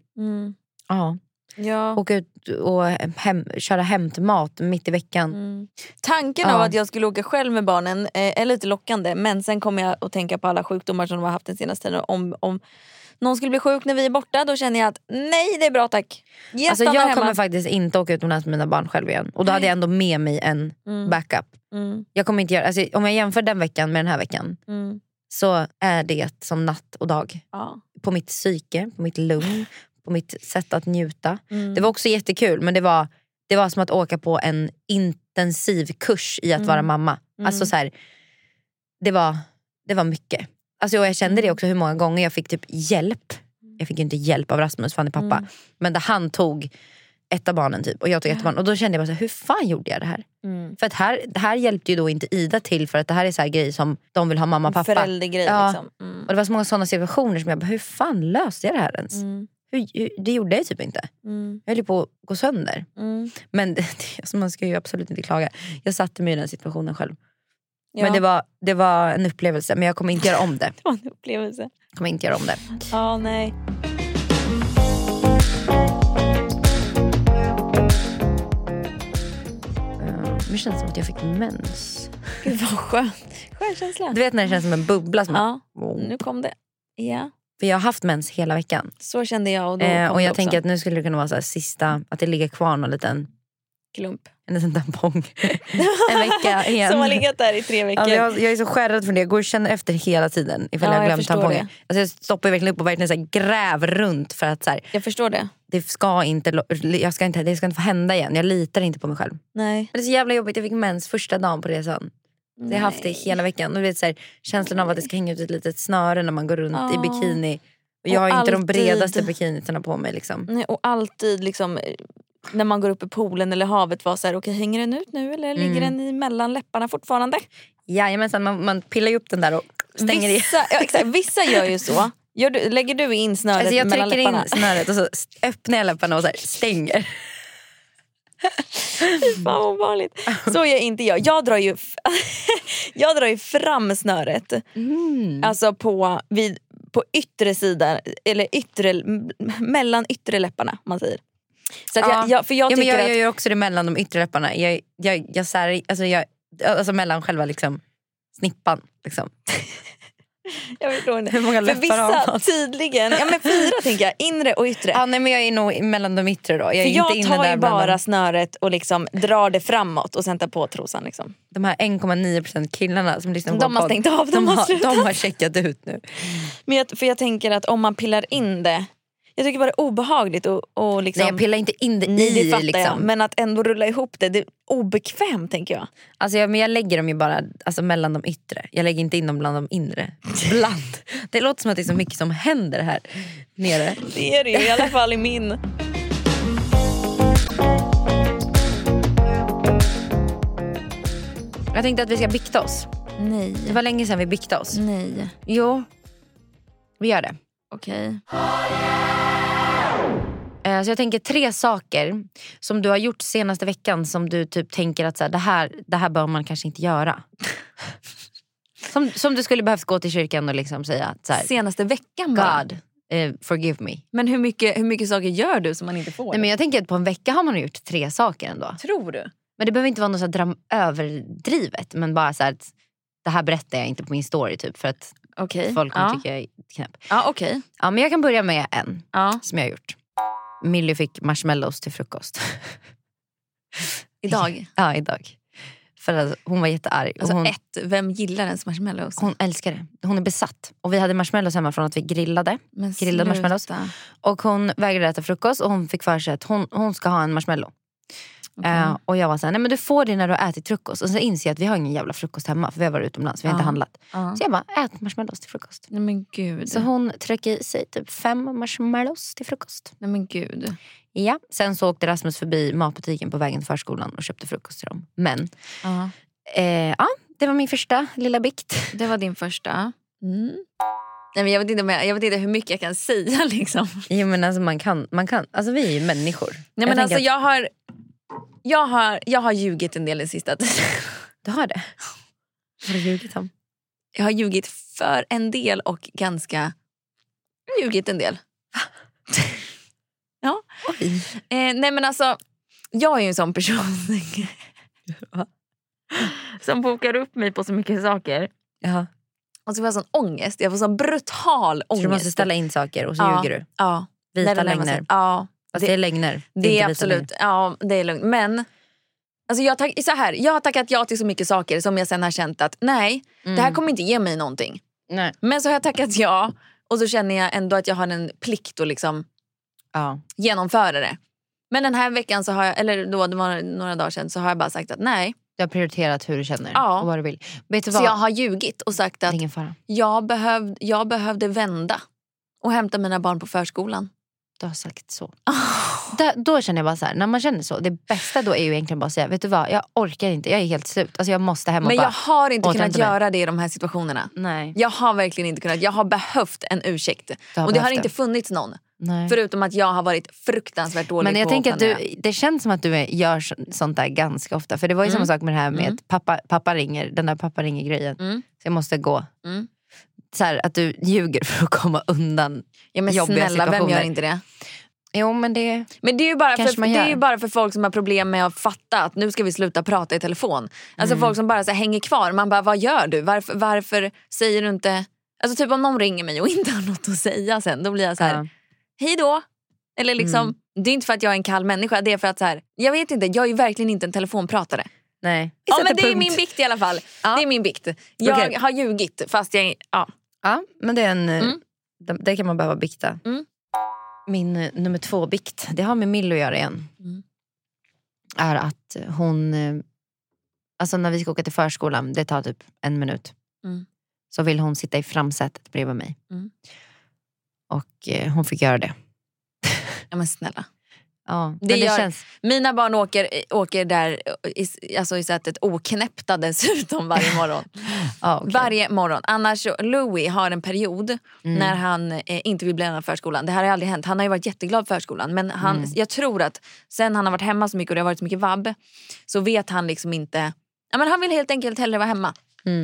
Åka ut och köra hem till mat mitt i veckan. Tanken av att jag skulle åka själv med barnen är lite lockande. Men sen kommer jag att tänka på alla sjukdomar som de har haft den senaste tiden. Om någon skulle bli sjuk när vi är borta, då känner jag att nej, det är bra tack. Alltså jag kommer faktiskt inte åka utomlands med mina barn själv igen. Och då hade jag ändå med mig en backup. Jag kommer inte göra, alltså, om jag jämför den veckan med den här veckan, så är det som natt och dag. På mitt psyke, på mitt lugn, på mitt sätt att njuta. Det var också jättekul, men det var som att åka på en intensiv kurs i att vara mamma. Alltså så här, det var mycket. Alltså jag kände det också hur många gånger jag fick typ hjälp. Jag fick ju inte hjälp av Rasmus, för han är pappa. Men där han tog ett av barnen typ, och jag tog ett barn. Och då kände jag bara så här, hur fan gjorde jag det här? För att här hjälpte ju då inte Ida till, för att det här är så här grejer som de vill ha mamma och pappa. Föräldergrej liksom. Och det var så många sådana situationer som jag bara, hur fan löste jag det här ens? Det gjorde jag typ inte. Jag höll ju på att gå sönder. Men alltså man ska ju absolut inte klaga. Jag satte mig i den situationen själv. Men det var en upplevelse. Men jag kommer inte göra om det. Det var en upplevelse. Jag kommer inte göra om det. Ja, nej. Det känns som att jag fick mens. Gud vad skönt. Skön känsla. Du vet när det känns som en bubbla som nu kom det. Ja. För jag har haft mens hela veckan. Så kände jag. Och jag tänker att nu skulle det kunna vara så här sista, att det ligger kvar någon liten klump. En liten tampong. En vecka igen. Som har legat där i 3 veckor. Alltså jag är så skärrad för det. Jag går och känner efter hela tiden ifall jag glömt tampongen. Alltså jag stoppar verkligen upp och verkligen så här gräv runt för att så här, jag förstår det. Det ska inte få hända igen. Jag litar inte på mig själv. Nej. Men det är så jävla jobbigt. Jag fick mens första dagen på resan. Så jag har haft det hela veckan. Och du vet så här, känslan av att det ska hänga ut ett litet snöre när man går runt i bikini. Och jag har inte de bredaste bikinisarna på mig liksom. Nej, och alltid liksom när man går upp i poolen eller havet var så här, okej, hänger den ut nu eller ligger den i mellan läpparna fortfarande? Jajamensan, man pillar ju upp den där och stänger vissa gör ju så. Lägger du in snöret alltså jag mellan läpparna? Jag trycker in snöret och så öppnar jag läpparna och så här stänger. Fan vad vanligt. Så gör inte jag. Jag drar ju fram snöret. Alltså på yttre sidan eller mellan yttre läpparna, man säger. Så att jag gör också det mellan de yttre läpparna. Alltså mellan själva liksom snippan liksom. Jag förstår det. Hur många läppar har man? Tydligen, 4 tänker jag, inre och yttre. Ja, nej, men jag är nog mellan de yttre då. Jag tar ju bara snöret och liksom drar det framåt och sen tar på trosan liksom. De här 1,9% killarna som lyssnar på de har stängt av, de har checkat ut nu. Men jag tänker att om man pillar in det, Jag tycker bara det är obehagligt och liksom... Nej, jag pillar inte in det det fattar liksom. jag. Men att ändå rulla ihop det är obekvämt, tänker jag. Alltså men jag lägger dem ju bara mellan de yttre. Jag lägger inte in dem bland de inre. Det låter som att det är så mycket som händer här nere. Det är det ju, i alla fall i min. Jag tänkte att vi ska bikta oss. Nej. Det var länge sedan vi biktade oss. Nej. Jo, vi gör det. Okej. Så jag tänker 3 saker som du har gjort senaste veckan som du typ tänker att så här, det här bör man kanske inte göra. som du skulle behövt gå till kyrkan och liksom säga att så här, Senaste veckan bara. God, forgive me. Men hur mycket saker gör du som man inte får? Nej, men jag tänker att på en vecka har man gjort 3 saker ändå. Tror du? Men det behöver inte vara något så här överdrivet. Men bara så här att det här berättar jag inte på min story typ. För att folk kommer tycka jag är knäpp. Ja, okej. Ja, men jag kan börja med en som jag har gjort. Millie fick marshmallows till frukost. Idag? Ja, idag. För att hon var jättearg. Alltså vem gillar ens marshmallows? Hon älskar det. Hon är besatt. Och vi hade marshmallows hemma från att vi grillade marshmallows. Och hon vägrade äta frukost. Och hon fick för sig att hon ska ha en marshmallow. Okay. Och jag var såhär, nej men du får det när du har ätit frukost. Och så inser jag att vi har ingen jävla frukost hemma. För vi har varit utomlands, vi har inte handlat. Så jag bara, ät marshmallows till frukost. Nej men gud. Så hon tryckte i sig typ 5 marshmallows till frukost. Nej men gud. Ja, sen så åkte Rasmus förbi matbutiken på vägen till förskolan och köpte frukost till dem. Men, det var min första lilla bikt. Det var din första. Nej, men jag vet inte hur mycket jag kan säga liksom. Jo men alltså man kan alltså vi är ju människor. Nej men alltså jag har ljugit en del den sista tiden. Du har det? Vad har du ljugit om? Jag har ljugit för en del och ganska ljugit en del. Ja. Nej men alltså jag är ju en sån person som bokar upp mig på så mycket saker. Ja. Och så får jag sån ångest. Jag får sån brutal ångest. Så du måste ställa in saker och så ljuger du. Ja. Vita lögner. Ja. Fast det är lögner. Det är absolut. Ja, det är lugnt. Men alltså jag har tackat ja till så mycket saker som jag sen har känt att nej, det här kommer inte ge mig någonting. Nej. Men så har jag tackat ja och så känner jag ändå att jag har en plikt att liksom genomföra det. Men den här veckan så har jag, eller då det var några dagar sedan, så har jag bara sagt att nej. Du har prioriterat hur du känner och vad du vill. Vet du vad? Så jag har ljugit och sagt att jag behövde vända och hämta mina barn på förskolan. Du har sagt så. Då känner jag bara så här, när man känner så, det bästa då är ju egentligen bara att säga, vet du vad, jag orkar inte, jag är helt slut. Alltså jag måste hem och men bara, jag har inte kunnat göra det i de här situationerna. Nej. Jag har verkligen inte kunnat, jag har behövt en ursäkt. Och det har inte funnits någon. Nej. Förutom att jag har varit fruktansvärt dålig på. Men jag tänker att det känns som att du gör sånt där ganska ofta. För det var ju samma sak med det här med pappa ringer, den där pappa ringer grejen. Så jag måste gå. Så här, att du ljuger för att komma undan jobbiga situationer. Vem gör inte det? Jo, men det är ju bara det är ju bara för folk som har problem med att fatta att nu ska vi sluta prata i telefon. Alltså folk som bara så här, hänger kvar. Man bara, vad gör du? Varför säger du inte... Alltså typ om någon ringer mig och inte har något att säga sen, då blir jag så här, hej då. Eller liksom, det är inte för att jag är en kall människa, det är för att så här, jag vet inte, jag är ju verkligen inte en telefonpratare. Nej. Ja, men det är min bikt i alla fall. Ja. Det är min bikt. Jag har ljugit fast jag... Ja, men det är en... Det kan man behöva bikta. Min nummer 2 bikt, det har med Millie att göra igen. Är att hon... Alltså när vi ska åka till förskolan, det tar typ 1 minut. Så vill hon sitta i framsätet bredvid mig. Och hon fick göra det. Ja men snälla. Ja, det känns... Mina barn åker där i sättet oknäppta dessutom varje morgon. Okay. Varje morgon. Annars Louis har en period när han inte vill bli en av förskolan. Det här har aldrig hänt. Han har ju varit jätteglad för förskolan. Men jag tror att sen han har varit hemma så mycket och det har varit så mycket vabb, så vet han liksom inte... Ja, men han vill helt enkelt hellre vara hemma.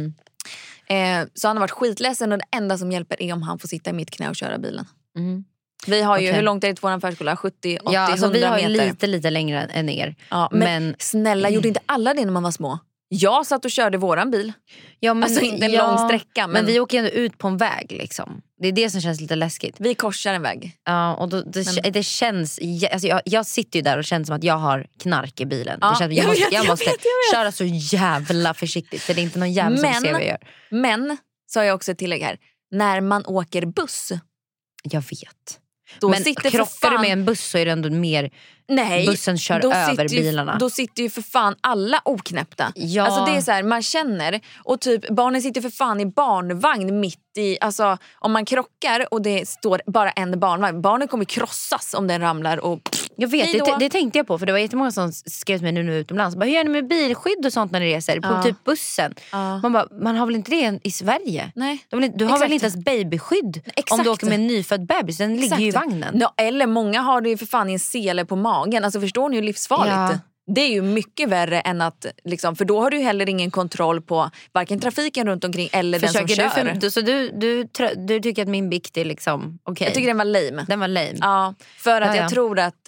Så han har varit skitledsen och det enda som hjälper är om han får sitta i mitt knä och köra bilen. Vi har ju, hur långt är det till våran förskola? 70, 80, alltså 100 meter. Vi har meter. lite längre än er. Ja, men snälla, gjorde inte alla det när man var små? Jag satt och körde våran bil. Ja, men, alltså inte en lång sträcka. Men vi åker ändå ut på en väg liksom. Det är det som känns lite läskigt. Vi korsar en väg. Ja, och då, det känns... Alltså jag sitter ju där och känner som att jag har knark i bilen. Det känns, jag måste köra så jävla försiktigt. För det är inte någon jävla som ser vad jag gör. Men, så har jag också ett tillägg här. När man åker buss. Jag vet. Då Men sitter krockar du med en buss så är det ändå mer... Nej, bussen kör över bilarna. Då sitter ju för fan alla oknäppta. Ja. Alltså det är så här, man känner. Och typ barnen sitter för fan i barnvagn mitt i. Alltså om man krockar och det står bara en barnvagn. Barnen kommer krossas om den ramlar. Och Jag vet, det tänkte jag på. För det var jättemånga som skrev till mig nu utomlands. Bara, hur gör ni med bilskydd och sånt när ni reser? På typ bussen. Man bara, man har väl inte det i Sverige? Nej. Du har väl inte ens babyskydd? Exakt. Om du åker med en nyfödd bebis. Den ligger ju i vagnen. No, eller många har det ju för fan i en sele på magen. Alltså förstår ni hur livsfarligt? Ja. Det är ju mycket värre än att liksom, för då har du heller ingen kontroll på varken trafiken runt omkring eller den som kör. Så du tycker att min bikt är liksom okej? Jag tycker den var lame. Den var lame. Ja, för att Ja. jag tror att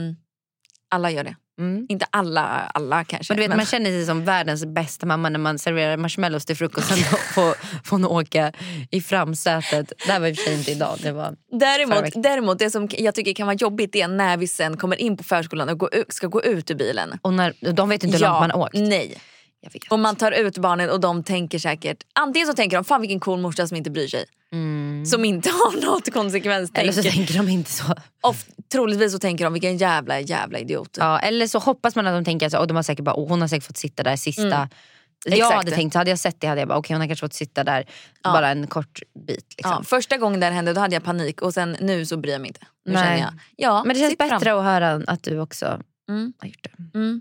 alla gör det. Inte alla kanske. Men du vet, man känner sig som världens bästa mamma när man serverar marshmallows till frukosten och får hon åka i framsätet. Det här var i och för sig inte idag. Det var Däremot, det som jag tycker kan vara jobbigt är när vi sen kommer in på förskolan och ska gå ut ur bilen. Och när, de vet inte hur långt man har åkt. Nej. Och man tar ut barnen och de tänker säkert, antingen så tänker de, fan vilken cool morsa som inte bryr sig. Som inte har något konsekvenstänk. Eller så tänker de inte så. Troligtvis så tänker de, vilken jävla idiot. Ja, eller så hoppas man att de tänker så, de har säkert bara, hon har säkert fått sitta där sista. Jag hade tänkt, så hade jag sett det hade jag bara, okej, hon har kanske fått sitta där bara en kort bit liksom. Ja, första gången det hände då hade jag panik och sen nu så bryr jag mig inte. Nu Nej. känner jag, ja, men det känns sitt bättre fram. att höra att du också har gjort det.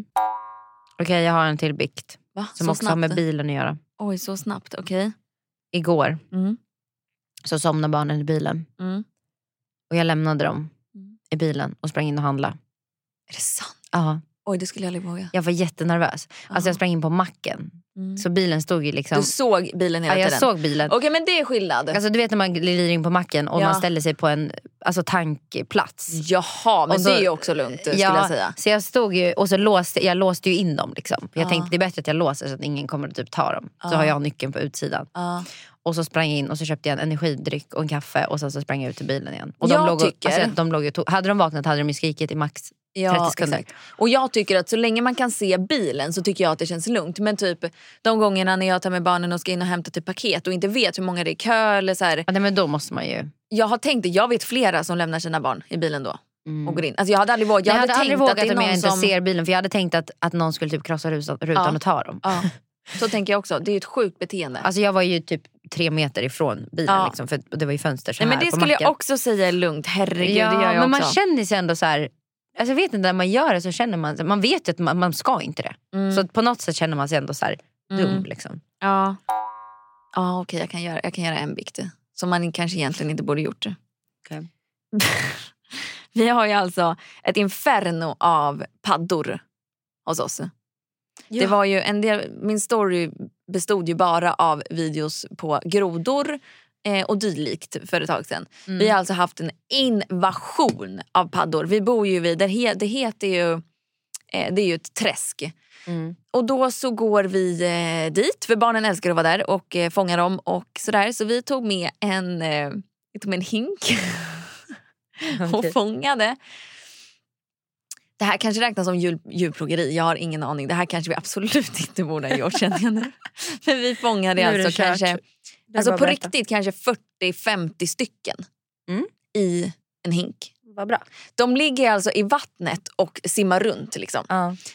Okej, jag har en till bikt. Va? Som Så också har med snabbt? bilen att göra. Oj, så snabbt, okej. Igår så somnade barnen i bilen. Och jag lämnade dem i bilen och sprang in och handlade. Är det sant? Ja. Oj, det skulle jag aldrig våga. Jag var jättenervös. Alltså jag sprang in på macken. Så bilen stod ju liksom... Du såg bilen hela tiden? Ja, jag såg bilen. Okej, men det är skillnad. Alltså du vet när man glider in på macken och man ställer sig på en tankplats. Jaha, men så, det är ju också lugnt skulle jag säga. Så jag stod ju och så jag låste ju in dem liksom. Jag tänkte det är bättre att jag låser så att ingen kommer att typ ta dem. Så har jag nyckeln på utsidan. Och så sprang jag in och så köpte jag en energidryck och en kaffe och sen så sprang jag ut till bilen igen. Och de låg hade de vaknat hade de ju skrikit i max 30 sekunder. Exakt. Och jag tycker att så länge man kan se bilen så tycker jag att det känns lugnt. Men typ de gångerna när jag tar med barnen och ska in och hämta typ paket och inte vet hur många det är kö eller så här. Ja, men då måste man ju. Jag vet flera som lämnar sina barn i bilen då och går in. Alltså jag hade aldrig vågat. Jag hade aldrig tänkt vågat att det är om jag någon inte som ser bilen. För jag hade tänkt att någon skulle typ krossa rutan och ta dem. Ja. Så tänker jag också. Det är ju ett sjukt beteende. Alltså jag var ju typ 3 meter ifrån bilen liksom, för det var ju fönster så Nej, här men det på skulle macken. jag också säga är lugnt. Herregud, det gör jag men också. man känner sig ändå så här. Alltså jag vet inte, när man gör det så känner man vet ju att man ska inte det. Så på något sätt känner man sig ändå så här dum liksom. Ja. Ja, okej, jag kan göra en bikt som man kanske egentligen inte borde gjort. Okay. Vi har ju alltså ett inferno av paddor hos oss. Ja. Det var ju en del, min story bestod ju bara av videos på grodor och dylikt för ett tag sedan. Vi har alltså haft en invasion av paddor. Vi bor ju vid, det heter ju, det är ju ett träsk. Och då så går vi dit, för barnen älskar att vara där och fånga dem och sådär. Så vi tog med en hink och fångade. Det här kanske räknas som djurplågeri, jag har ingen aning. Det här kanske vi absolut inte borde ha gjort, känner jag nu. Men vi fångade alltså kanske, alltså på riktigt kanske 40-50 stycken i en hink. Vad bra. De ligger alltså i vattnet och simmar runt liksom.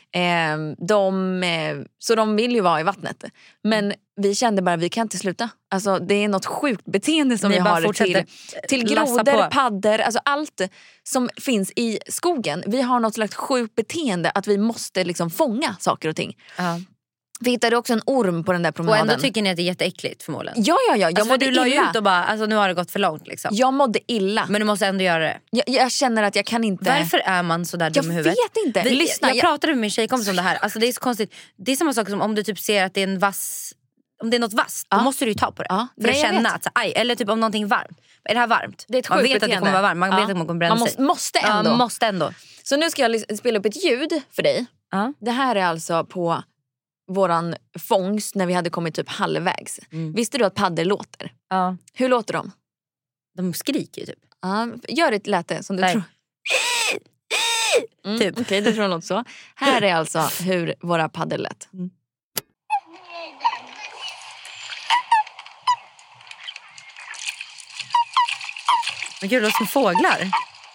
Så de vill ju vara i vattnet. Men vi kände bara, vi kan inte sluta. Alltså det är något sjukt beteende som vi har till grodor, paddor, alltså allt som finns i skogen. Vi har något slags sjukt beteende att vi måste liksom fånga saker och ting. Vi hittade också en orm på den där promenaden. Och ändå tycker ni att det är jätteäckligt förmodligen. Ja. Jag mådde du la illa. ut och bara, alltså nu har det gått för långt liksom. Jag mådde illa. Men du måste ändå göra det. Jag känner att jag kan inte. Varför är man så där dum i huvudet? Jag vet inte. Lyssna, jag pratade med min tjejkompis om det här. Alltså det är så konstigt. Det är samma sak som om du typ ser att det är en vass. Om det är något vasst, då måste du ju ta på det. För att känna att, aj, eller typ om någonting varmt. Är det här varmt? Det är ett man vet beteende. att det kommer vara varmt. Man vet att man kommer bränna sig. Man måste ändå. Så nu ska jag spela upp ett ljud för dig. Det här är alltså på våran fångst när vi hade kommit typ halvvägs. Visste du att paddor låter? Ja. Hur låter de? De skriker ju typ. Gör ett läte som du tror. Typ. Okej, det tror jag låter så. Här är alltså hur våra paddor lät. Men gud, det låter som fåglar.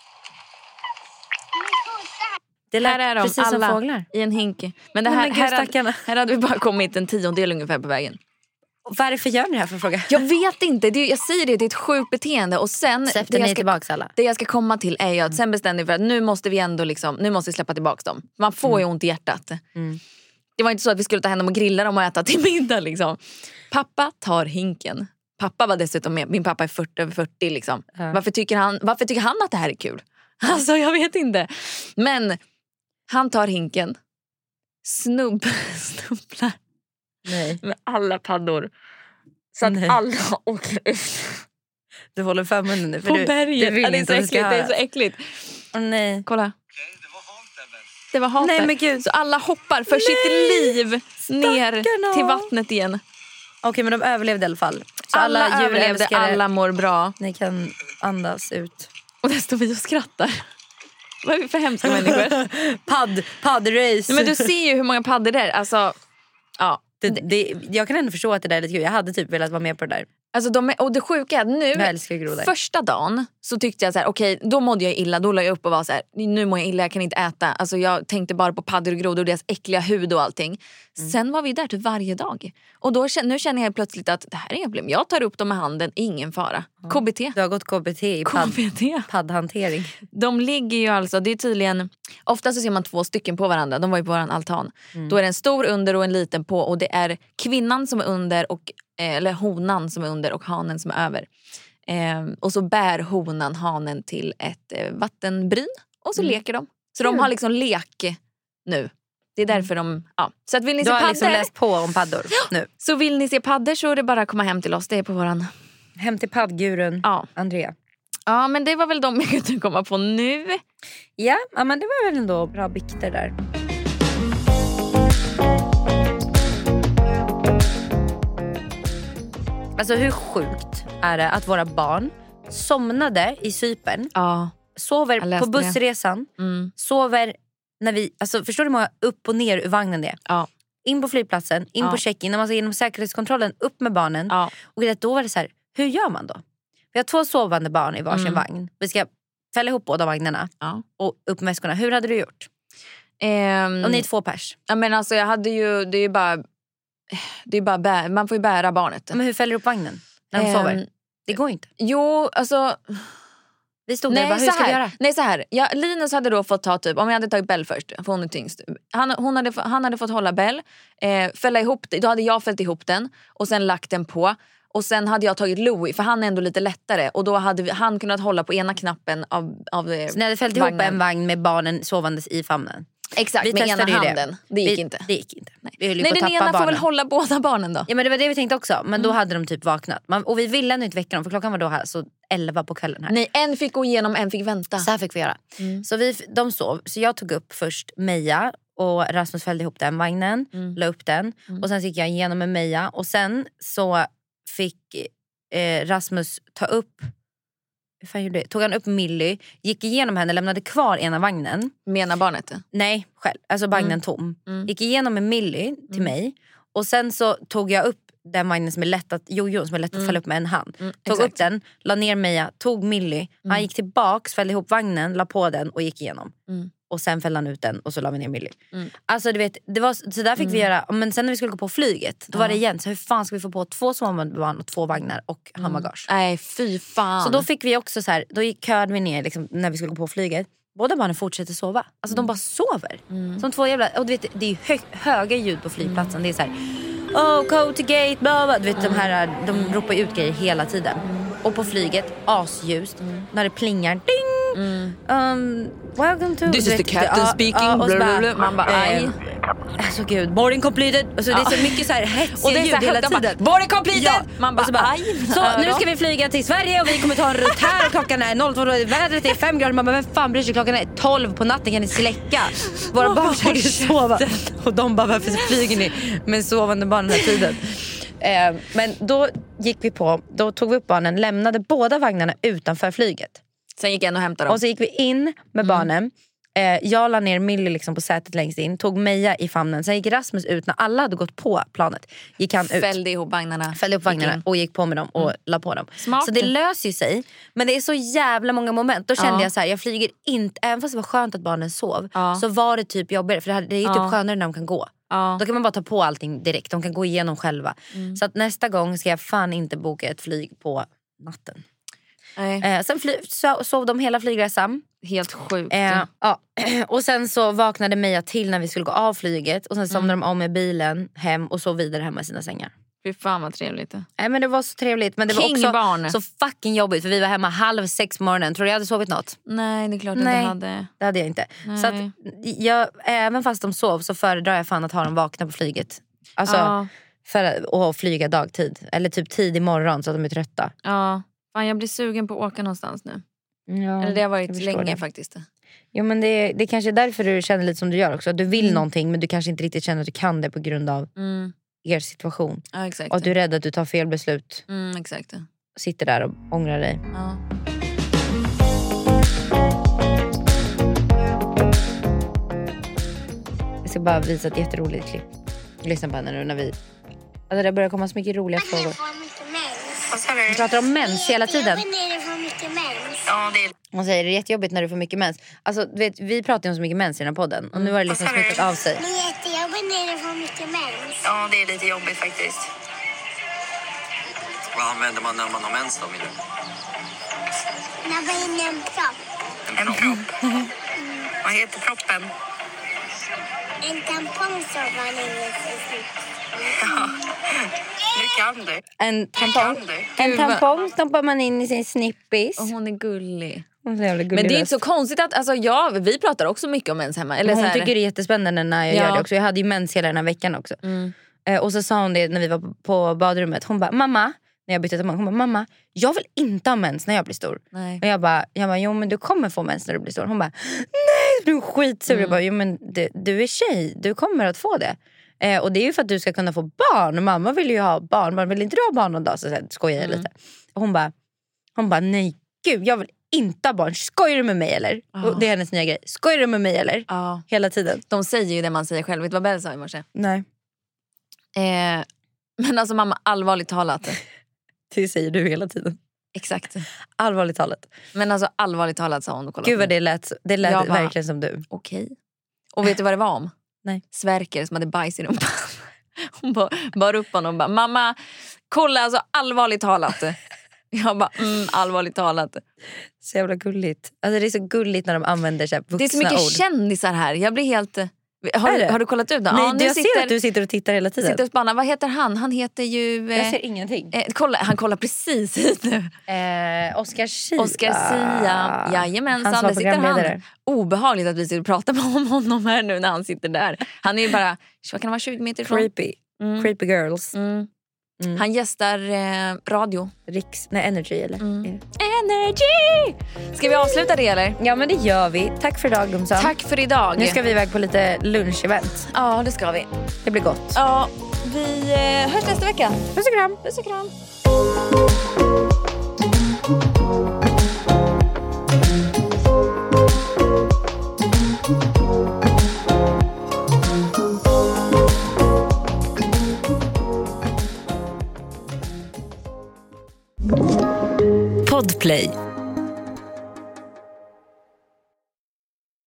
Det här är de precis alla som fåglar. i en hink. Men det här hade vi bara kommit en 10:e ungefär på vägen. Varför gör ni det här för fråga? Jag vet inte, jag säger det är ett sjukt beteende. Och sen Släppte ni tillbaka alla? Det jag ska komma till är ju att sen bestämde vi för att nu måste vi ändå liksom, nu måste vi släppa tillbaka dem. Man får ju ont i hjärtat. Det var inte så att vi skulle ta hem dem och grilla dem och äta till middag liksom. Pappa tar hinken. Pappa var dessutom med, min pappa är över 40 liksom. Varför tycker han att det här är kul? Alltså jag vet inte. Men han tar hinken, snubblar med alla paddor. Så att alla åker ut. Du håller för munnen nu. För på berget. Det är så äckligt. Nej. Kolla. Det var hat. Nej, men gud. Så alla hoppar för sitt liv ner till vattnet igen. Okej, men de överlevde i alla fall. Så alla överlevde, alla mår bra. Ni kan andas ut. Och där står vi och skrattar. Vad är vi för hemska människor? Paddrace. Men du ser ju hur många paddor det är. Alltså, ja. Jag kan ändå förstå att det där är lite kul. Jag hade typ velat vara med på det där. Alltså och det sjuka är att nu, första dagen så tyckte jag så här, okej, då mådde jag illa. Då la jag upp och var så här, nu mår jag illa, jag kan inte äta. Alltså jag tänkte bara på paddor och grodor och deras äckliga hud och allting. Sen var vi där typ varje dag. Och då, nu känner jag plötsligt att det här är inga problem. Jag tar upp dem med handen, ingen fara. KBT. Du har gått KBT i paddhantering. De ligger ju alltså, det är tydligen, ofta så ser man 2 stycken på varandra. De var ju på våran altan. Då är det en stor under och en liten på. Och det är kvinnan som är under och eller honan som är under och hanen som är över. Och så bär honan hanen till ett vattenbryn. Och så leker de. Så de har liksom lek nu. Det är därför de... Ja. Så att vill ni se paddor... liksom läst på om paddor nu. Så vill ni se paddor så är det bara att komma hem till oss. Det är på våran... Hem till paddguren Andrea. Ja, men det var väl de jag kunde komma på nu. Ja, men det var väl ändå bra bikter där. Alltså hur sjukt är det att våra barn somnade i Cypern, sover på bussresan, sover när vi, alltså förstår du hur många upp och ner ur vagnen det är? Ja. In på flygplatsen, in på check-in, när man ska genom säkerhetskontrollen, upp med barnen. Ja. Och då var det så här, hur gör man då? Vi har 2 sovande barn i varsin vagn. Vi ska fälla ihop båda vagnarna och upp med väskorna. Hur hade du gjort? Om ni är 2 pers. Ja, men alltså jag hade ju, det är ju bara man får ju bära barnet. Men hur fäller du upp vagnen när de sover? Det går inte. Jo, alltså... Vi stod där bara, hur ska vi göra? Nej, så här. Linus hade då fått ta typ, om jag hade tagit Bell först, för hon är tyngst. Han hade fått hålla Bell, fälla ihop det. Då hade jag fällt ihop den och sen lagt den på. Och sen hade jag tagit Louis, för han är ändå lite lättare. Och då hade han kunnat hålla på ena knappen av så ni hade fällt ihop en vagn med barnen sovandes i famnen? Exakt, med ena handen. Det gick inte. Det gick inte. Nej, den ena får väl hålla båda barnen då. Ja, men det var det vi tänkte också. Men då hade de typ vaknat. Och vi ville ändå inte väcka dem, för klockan var då här, så 11 på kvällen här. Nej, en fick gå igenom, en fick vänta. Så här fick vi göra. Så de sov. Så jag tog upp först Meja och Rasmus fällde ihop den vagnen. La upp den. Och sen gick jag igenom med Meja. Och sen så fick Rasmus ta upp... Tog han upp Millie, gick igenom henne, lämnade kvar ena vagnen. Menar barnet? Nej, själv. Alltså vagnen tom. Gick igenom med Millie till mig. Och sen så tog jag upp den vagnen som är lätt att fälla upp med en hand. Tog upp den, la ner Meja, tog Millie. Han gick tillbaks, fällde ihop vagnen, la på den och gick igenom. Och sen fällde han ut den och så la vi ner Millie. Alltså du vet, det var, så där fick vi göra. Men sen när vi skulle gå på flyget, då var det igen, så hur fan ska vi få på 2 sovande barn och 2 vagnar och handbagage? Nej, fy fan. Så då fick vi också så här, då köade vi ner liksom, när vi skulle gå på flyget. Båda barnen fortsätter sova. Alltså de bara sover. Som 2 jävla, och du vet, det är ju höga ljud på flygplatsen. Det är så här, go to gate, blah, blah. Du vet, de ropar ut grejer hela tiden. Och på flyget, asljust, när det plingar, ding! Welcome to... This is the captain speaking. Man bara, aj. Alltså gud, boarding completed. Alltså, det är så mycket så här hetsiga ljud hela tiden. Boarding completed! Man bara, aj. Så nu ska vi flyga till Sverige och vi kommer ta en rutt här. Klockan är 02, vädret är 5 grader. Man bara, vem fan bryr sig? Klockan är 12 på natten, kan ni släcka? Våra barn försöker sova. Och de bara, varför flyger ni med sovande barn den här tiden? Men då gick vi på, då tog vi upp barnen, lämnade båda vagnarna utanför flyget. Sen gick en och hämtade dem. Och så gick vi in med barnen, Jag la ner Millie liksom på sätet längst in, tog Meja i famnen. Sen gick Rasmus ut när alla hade gått på planet. Gick han ut. Fällde ihop vagnarna Och gick på med dem och la på dem. Smart. Så det löser ju sig. Men det är så jävla många moment. Då kände jag så här, jag flyger inte. Även fast det var skönt att barnen sov, så var det typ jobbigare. För det är ju typ skönare när de kan gå. Då kan man bara ta på allting direkt. De kan gå igenom själva. Så att nästa gång ska jag fan inte boka ett flyg på natten. Sen sov de hela flygresan. Helt sjukt. Och sen så vaknade Meja till när vi skulle gå av flyget. Och sen somnade de om med bilen hem och sov vidare hemma i sina sängar. Fy fan vad trevligt. Men det var så trevligt. Men det var också barn. Så fucking jobbigt. För vi var hemma 5:30 på morgonen. Tror du jag hade sovit något? Nej, det är klart att du hade. Det hade jag inte. Nej. Så att även fast de sov så föredrar jag fan att ha dem vakna på flyget. Alltså för att flyga dagtid. Eller typ tidig morgon så att de är trötta. Ja, fan, jag blir sugen på att åka någonstans nu. Ja, eller det har varit länge faktiskt. Jo, men det kanske är därför du känner lite som du gör också. Du vill någonting men du kanske inte riktigt känner att du kan det på grund av er situation. Ja, exakt. Och att du är rädd att du tar fel beslut. Exakt. Sitter där och ångrar dig. Ja. Jag ska bara visa ett jätteroligt klipp. Lyssna på henne nu när vi... Alltså det börjar komma så mycket roliga frågor. Vi pratar om mens hela tiden. Hon säger det är jättejobbigt när du får mycket mens. Alltså du vet, vi pratar ju om så mycket mens i den här podden. Och nu har det liksom smittat av sig. Det är jättejobbigt när du får mycket mens. Ja, det är lite jobbigt faktiskt. Vad använder man när man har mens då, Mille? När man är inne i en propp. En propp? Vad heter proppen? En tampong som man är inne i. Ja, nu kan du. En tampong stoppar man in i sin snippis. Och hon är gullig. Hon är så jävla gullig. Men det är inte så konstigt att alltså, vi pratar också mycket om mens hemma. Eller hon så här... tycker det är jättespännande när jag gör det också. Jag hade ju mens hela den här veckan också. Och så sa hon det när vi var på badrummet. Hon bara, mamma, när jag bytte tampong, hon bara, mamma, jag vill inte ha mens när jag blir stor. Nej. Och jag bara, jo men du kommer få mens när du blir stor. Hon bara, nej, du är skitsur. Jag bara, jo men du är tjej, du kommer att få det. Och det är ju för att du ska kunna få barn. Mamma vill ju ha barn, man vill inte ha barn någon dag. Så skojar jag lite. Och hon bara, nej gud, jag vill inte ha barn. Skojar du med mig eller? Och det är hennes nya grej. Skojar du med mig eller? Hela tiden. De säger ju det man säger själv. Vet du vad Bell sa i morse? Nej. Men alltså mamma, allvarligt talat. Det säger du hela tiden. Exakt. Allvarligt talat. Men alltså allvarligt talat sa hon. Gud vad det lät verkligen som du. Okej. Och vet du vad det var om? Nej. Sverker som hade bajs i rumpan. Hon bar upp honom och bara, mamma, kolla alltså allvarligt talat. Jag bara, allvarligt talat. Så jävla gulligt. Alltså det är så gulligt när de använder så här vuxna ord. Det är så mycket kändisar här. Jag blir helt... Har du kollat ut det? Nej, jag ser att du sitter och tittar hela tiden. Sitter och spannar. Vad heter han? Han heter ju... Jag ser ingenting. Han kollar precis hit nu. Oscar Sia. Oscar Sia. Jajamensan, han där sitter han. Obehagligt att vi sitter och pratar om honom här nu när han sitter där. Han är ju bara, vad kan det vara, 20 meter ifrån? Creepy girls. Han gästar radio. Energy eller? Energy! Ska vi avsluta det eller? Ja men det gör vi. Tack för idag Gumsan. Tack för idag. Nu ska vi iväg på lite lunchevent. Ja det ska vi. Det blir gott. Ja, vi hörs nästa vecka. Puss och kram. Puss och kram. Podplay.